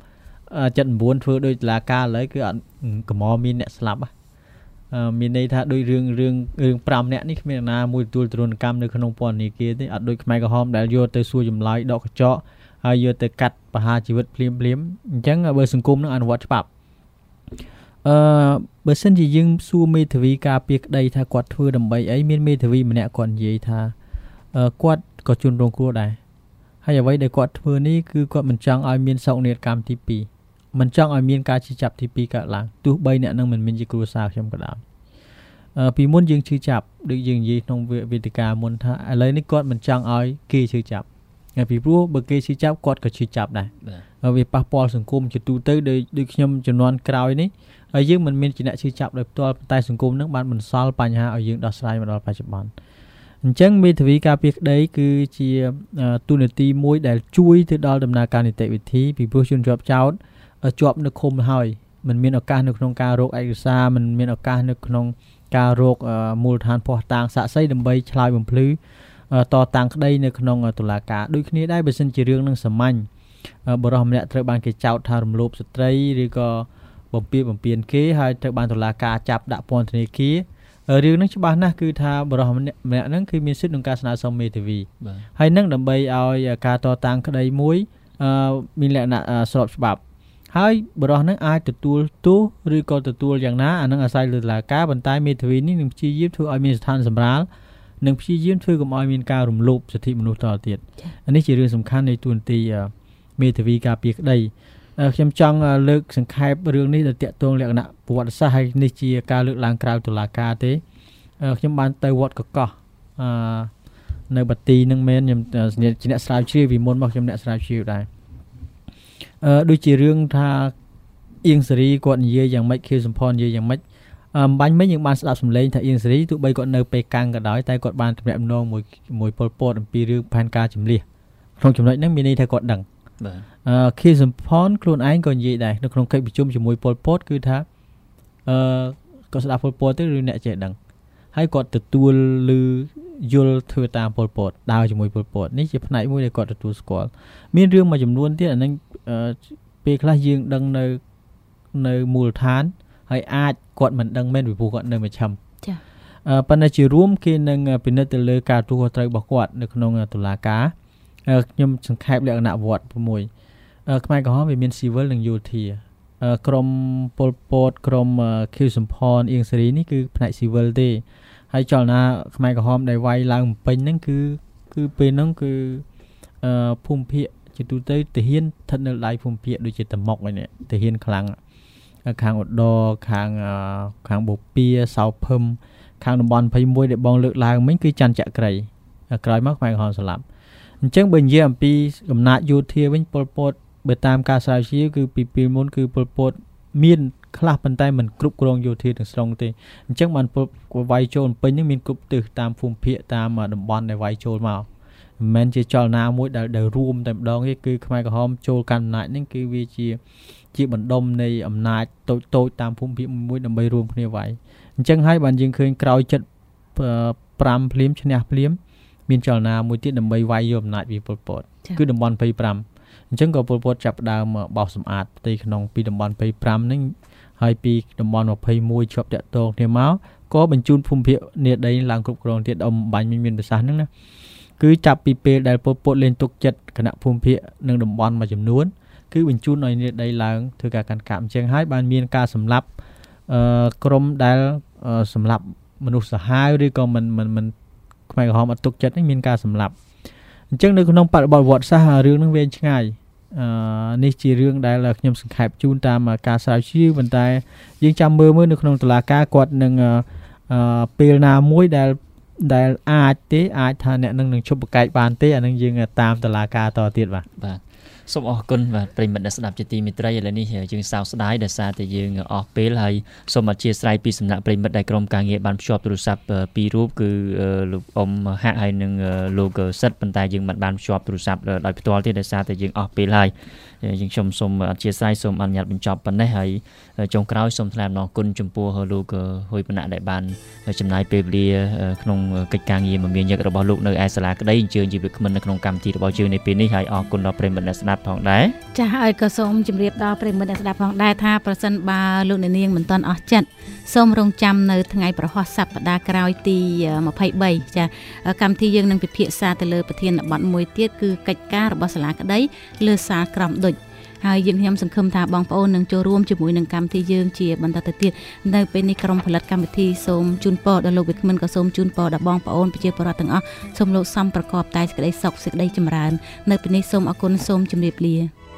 칠십구ធ្វើដោយតុលាការឥឡូវគឺអត់កំមមានអ្នកស្លាប់អឺមានន័យថាដូចរឿងរឿងរឿងfiveនាក់នេះគ្មានណាមួយទទួលទរណកម្មនៅក្នុងពន្ធនាគារទេអត់ដូចខ្មែរក្រហមដែលយកទៅសួរចម្លើយដកកញ្ចក់ហើយយកទៅកាត់ប្រហារជីវិតភ្លាមភ្លាមអញ្ចឹងបើសង្គមនឹងអនុវត្តច្បាប់អឺបើសិនជាយើងសួរមេធាវីការពារក្តីថាគាត់ធ្វើដើម្បីអីមានមេធាវីម្នាក់គាត់និយាយថាអឺគាត់ក៏ជួនរងគ្រោះដែរហើយអ្វីដែលគាត់ធ្វើនេះគឺគាត់មិនចង់ឲ្យមានសោកនាដកម្មទីtwoមិនចង់ឲ្យមានការឈឺចាប់ទីtwoកើតឡើងទោះបីអ្នកនឹងមិនមានជាគ្រួសារខ្ញុំក៏ដោយអឺពីមុនយើងឈឺចាប់ដូចយើងនិយាយក្នុងវេទិកាមុនថាឥឡូវនេះគាត់មិនចង់ឲ្យគេឈឺចាប់ហើយពីព្រោះបើគេឈឺចាប់គាត់ក៏ឈឺចាប់ដែរវាប៉ះពាល់សង្គមជាទូទៅដោយដូចខ្ញុំជំនាន់ក្រោយនេះហើយយើងមិនមានជាអ្នកឈឺចាប់ដោយផ្ទាល់តែសង្គមនឹងបានបន្សល់បញ្ហាឲ្យយើងដោះស្រាយមកដល់បច្ចុប្បន្នអញ្ចឹងមេធាវីការពារក្តីគឺជាទូនាទីមួយដែលជួយទៅដល់ដំណើរការនីតិវិធីពីព្រោះជនជាប់ចោទជាប់នៅឃុំហើយមិនមានឱកាសនៅក្នុងការរកឯកសារមិនមានឱកាសនៅក្នុងការរកមូលដ្ឋានភស្តុតាងសាក្សីដើម្បីឆ្លើយបំភ្លឺតតាំងក្តីនៅក្នុងតុលាការដូចគ្នាដែរបើសិនជារឿងនឹងសាមញ្ញបរិះម្នាក់ត្រូវបានគេចោទថារំលោភស្ត្រីឬក៏បំពានបំពានគេហើយត្រូវបានតុលាការចាប់ដាក់ពន្ធនាគាររឿងហ្នឹងច្បាស់ណាស់គឺថាបរិះម្នាក់ហ្នឹងគឺមានសិទ្ធិក្នុងការស្នើសុំមេធាវីហើយនឹងដើម្បីឲ្យការតតាំងក្តីមួយមានលក្ខណៈស្របច្បាប់ហើយបរិះហ្នឹងអាចទទួលទោសឬក៏ទទួលយ៉ាងណាអានឹងអាស្រ័យលើតុលាការប៉ុន្តែមេធាវីនេះនឹងព្យាយាមធ្វើឲ្យមានស្ថានសម្រាលនិងព្យាយាមធ្វើកុំឲ្យមានការរំលោភសិទ្ធិមនុស្សតទៅទៀតនេះជារឿងសំខាន់នៃទូនាទីមេធាវីការពារក្តីខ្ញុំចង់លើកសង្ខេបរឿងនេះដែលតាក់ទងលក្ខណៈប្រវត្តិសាស្ត្រហើយនេះជាការលើកឡើងក្រៅតុលាការទេខ្ញុំបានទៅវត្តកកោះអឺនៅបាទីនឹងមែនខ្ញុំជាអ្នកស្រាវជ្រាវពីមុនមកខ្ញុំអ្នកស្រាវជ្រាវដែរអឺដូចជារឿងថាអៀងសេរីគាត់និយាយយ៉ាងម៉េចខៀវសំផននិយាយយ៉ាងម៉េចអឺបាញ់មិញយើងបានស្ដាប់សម្លេងថាអៀងសេរីទោះបីគាត់នៅពេលកាំងក៏ដោយតែគាត់បានទំនាក់ទំនងមួយមួយប៉ុលពតអំពីរឿងផែនការជំនះក្នុងចំណុចហ្នឹងមានន័យថាគាត់ដឹងបាទអឺខៀវសំផនខ្លួនឯងក៏និយាយដែរនៅក្នុងកិច្ចប្រជុំជាមួយប៉ុលពតគឺថាអឺគាត់ស្ដាប់ប៉ុលពតទៅឬអ្នកចេះដឹងហើយគាត់ទទួលឬយល់ធ្វើតាមប៉ុលពតដើរជាមួយប៉ុលពតនេះជាផ្នែកមួយដែលគាត់ទទួលស្គាល់មានរឿងមួយចំនួនទៀតអានឹងពេលខ្លះយើងដឹងនៅនៅមូលដ្ឋានហើយអាចគាត់មិនដឹងមែនពីព្រោះគាត់នៅមជ្ឈិមចាអឺប៉ុន្តែជារួមគេនឹងពិនិត្យទៅលើការទូខុសត្រូវរបស់គាត់នៅក្នុងតុលាការខ្ញុំសង្ខេបលក្ខណៈវត្ត៦ខ្មែរក្រហមវាមានស៊ីវិលនិងយោធាក្រមប៉ុលពតក្រមខៀវសំផនអៀងសេរីនេះគឺផ្នែកស៊ីវិលទេហើយចលនាខ្មែរក្រហមដែលវាយឡើងពេញហ្នឹងគឺគឺពេលហ្នឹងគឺអឺភូមិភាគជាទូទៅទាហានស្ថិតនៅដៃភូមិភាគដូចជាតមុកហ្នឹងទាហានខ្លាំងខាងឧត្តរខាងខាងបូព៌ាសោភឹមខាងតំបន់ยี่สิบเอ็ดដែលបងលើកឡើងមិញគឺច័ន្ទចក្រីក្រោយមកខ្មែរក្រហមស្លាប់អញ្ចឹងបើនិយាយអំពីអំណាចយោធាវិញប៉ុលពតបើតាមការស្រាវជ្រាវគឺពីពេលមុនគឺប៉ុលពតមានខ្លះប៉ុន្តែមិនគ្រប់គ្រងយោធាទាំងស្រុងទេអញ្ចឹងបានវាយចូលពេញហ្នឹងមានគ្រប់ទិសតាមភូមិភាគតាមតំបន់ដែលវាយចូលមកមិនមែនជាចលនាមួយដែលដែលរួមតែម្ដងទេគឺខ្មែរក្រហមចូលកាន់អំណាចហ្នឹងគឺវាជាជាបណ្ដុំនៃអំណាចតូចតូចតាមភូមិភាគមួយដើម្បីរួមគ្នាវាយអញ្ចឹងហើយបានយើងឃើញក្រោយចិត្តប្រាំភ្លាមឈ្នះភ្លាមមានចលនាមួយទៀតដើម្បីវាយយកអំណាចពីប៉ុលពតគឺតំបន់ยี่สิบห้าអញ្ចឹងក៏ប៉ុលពតចាប់ផ្ដើមបោសសម្អាតផ្ទៃក្នុងពីតំបន់ยี่สิบห้าហ្នឹងហើយពីតំបន់ยี่สิบเอ็ดជាប់តាក់ទងគ្នាមកក៏បញ្ជូនភូមិភាគនេដីឡើងគ្រប់គ្រងទៀតអំបាញ់មានប្រសាសន៍ហ្នឹងណាគឺចាប់ពីពេលដែលប៉ុលពតលេងទុកចិត្តគណៈភូមិភាគនិងតំបន់មួយចំនួនគឺបញ្ជូនឲ្យនេដីឡើងធ្វើការកាន់កាប់អញ្ចឹងហើយបានមានការសម្លាប់អឺក្រុមដែលសម្លាប់មនុស្សសាហាវឬក៏មិនមិនមិនខ្មែរក្រហមអត់ទុកចិត្តហ្នឹងមានការសម្លាប់អញ្ចឹងនៅក្នុងបរិបទវត្តសាស្ត្ររឿងហ្នឹងវែងឆ្ងាយអឺនេះជារឿងដែលខ្ញុំសង្ខេបជូនតាមការស្រាវជ្រាវប៉ុន្តែយើងចាំមើលមើលនៅក្នុងតុលាការគាត់នឹងអឺពេលណាមួយដែលដែលអាចទេអាចថាអ្នកនឹងនឹងជប់ប្រកែកបានទេអានឹងយើងតាមតុលាការតទៀតបាទបាទសូមអរគុណបាទប្រិមត្តអ្នកស្ដាប់ជាទីមេត្រីឥឡូវនេះយើងសោកស្ដាយដោយសារតែយើងអស់ពេលហើយសូមអធិស្ឋានពីសំណាក់ប្រិមត្តដែលក្រុមការងារបានភ្ជាប់ទូរស័ព្ទពីររូបគឺលោកអ៊ំហាក់ហើយនិងលោកសិតប៉ុន្តែយើងមិនបានភ្ជាប់ទូរស័ព្ទដោយផ្ទាល់ទេដោយសារតែយើងអស់ពេលហើយយើងខ្ញុំសូមអធិស្ឋានសូមអនុញ្ញាតបញ្ចប់ប៉ុណ្ណេះហើយចុងក្រោយសូមថ្លែងអំណរគុណចំពោះលោកហ៊ុយប៉ណៈដែលបានចំណាយពេលវេលាក្នុងកិច្ចការងារមមាញឹករបស់លោកនៅឯសាលាក្តីអញ្ជើញជីវិតគ្មិននៅក្នុងកម្មវិធីរបស់យើងនៅពេលនេះហើយអរគុណដល់ប្រិមត្តអ្នកស្ដាប់ផងដែរចា៎ហើយក៏សូមជម្រាបដល់ប្រិមត្តអ្នកស្ដាប់ផងដែរថាប្រសិនបើលោកអ្នកនាងមិនទាន់អស់ចិត្តសូមរងចាំនៅថ្ងៃប្រហ័សសប្តាហ៍ក្រោយទីยี่สิบสามចាកម្មវិធីយើងនឹងពិភាក្សាទៅលើប្រធានបទមួយទៀតគឺកិច្ចការរបស់សាលាក្តីលើសាលក្រមឌុចហើយយើងខ្ញុំសង្ឃឹមថាបងប្អូននឹងចូលរួមជាមួយនឹងកម្មវិធីយើងជាបន្តទៅទៀតនៅពេលនេះក្រុមផលិតកម្មវិធីសូមជូនពរដល់លោកវិក្កាមិនក៏សូមជូនពរដល់បងប្អូនប្រជាពលរដ្ឋទាំងអស់សូមលោកសំប្រកបតែសេចក្តីសុខសេចក្តីចម្រើននៅពេលនេះសូមអរគុណសូមជម្រាបលា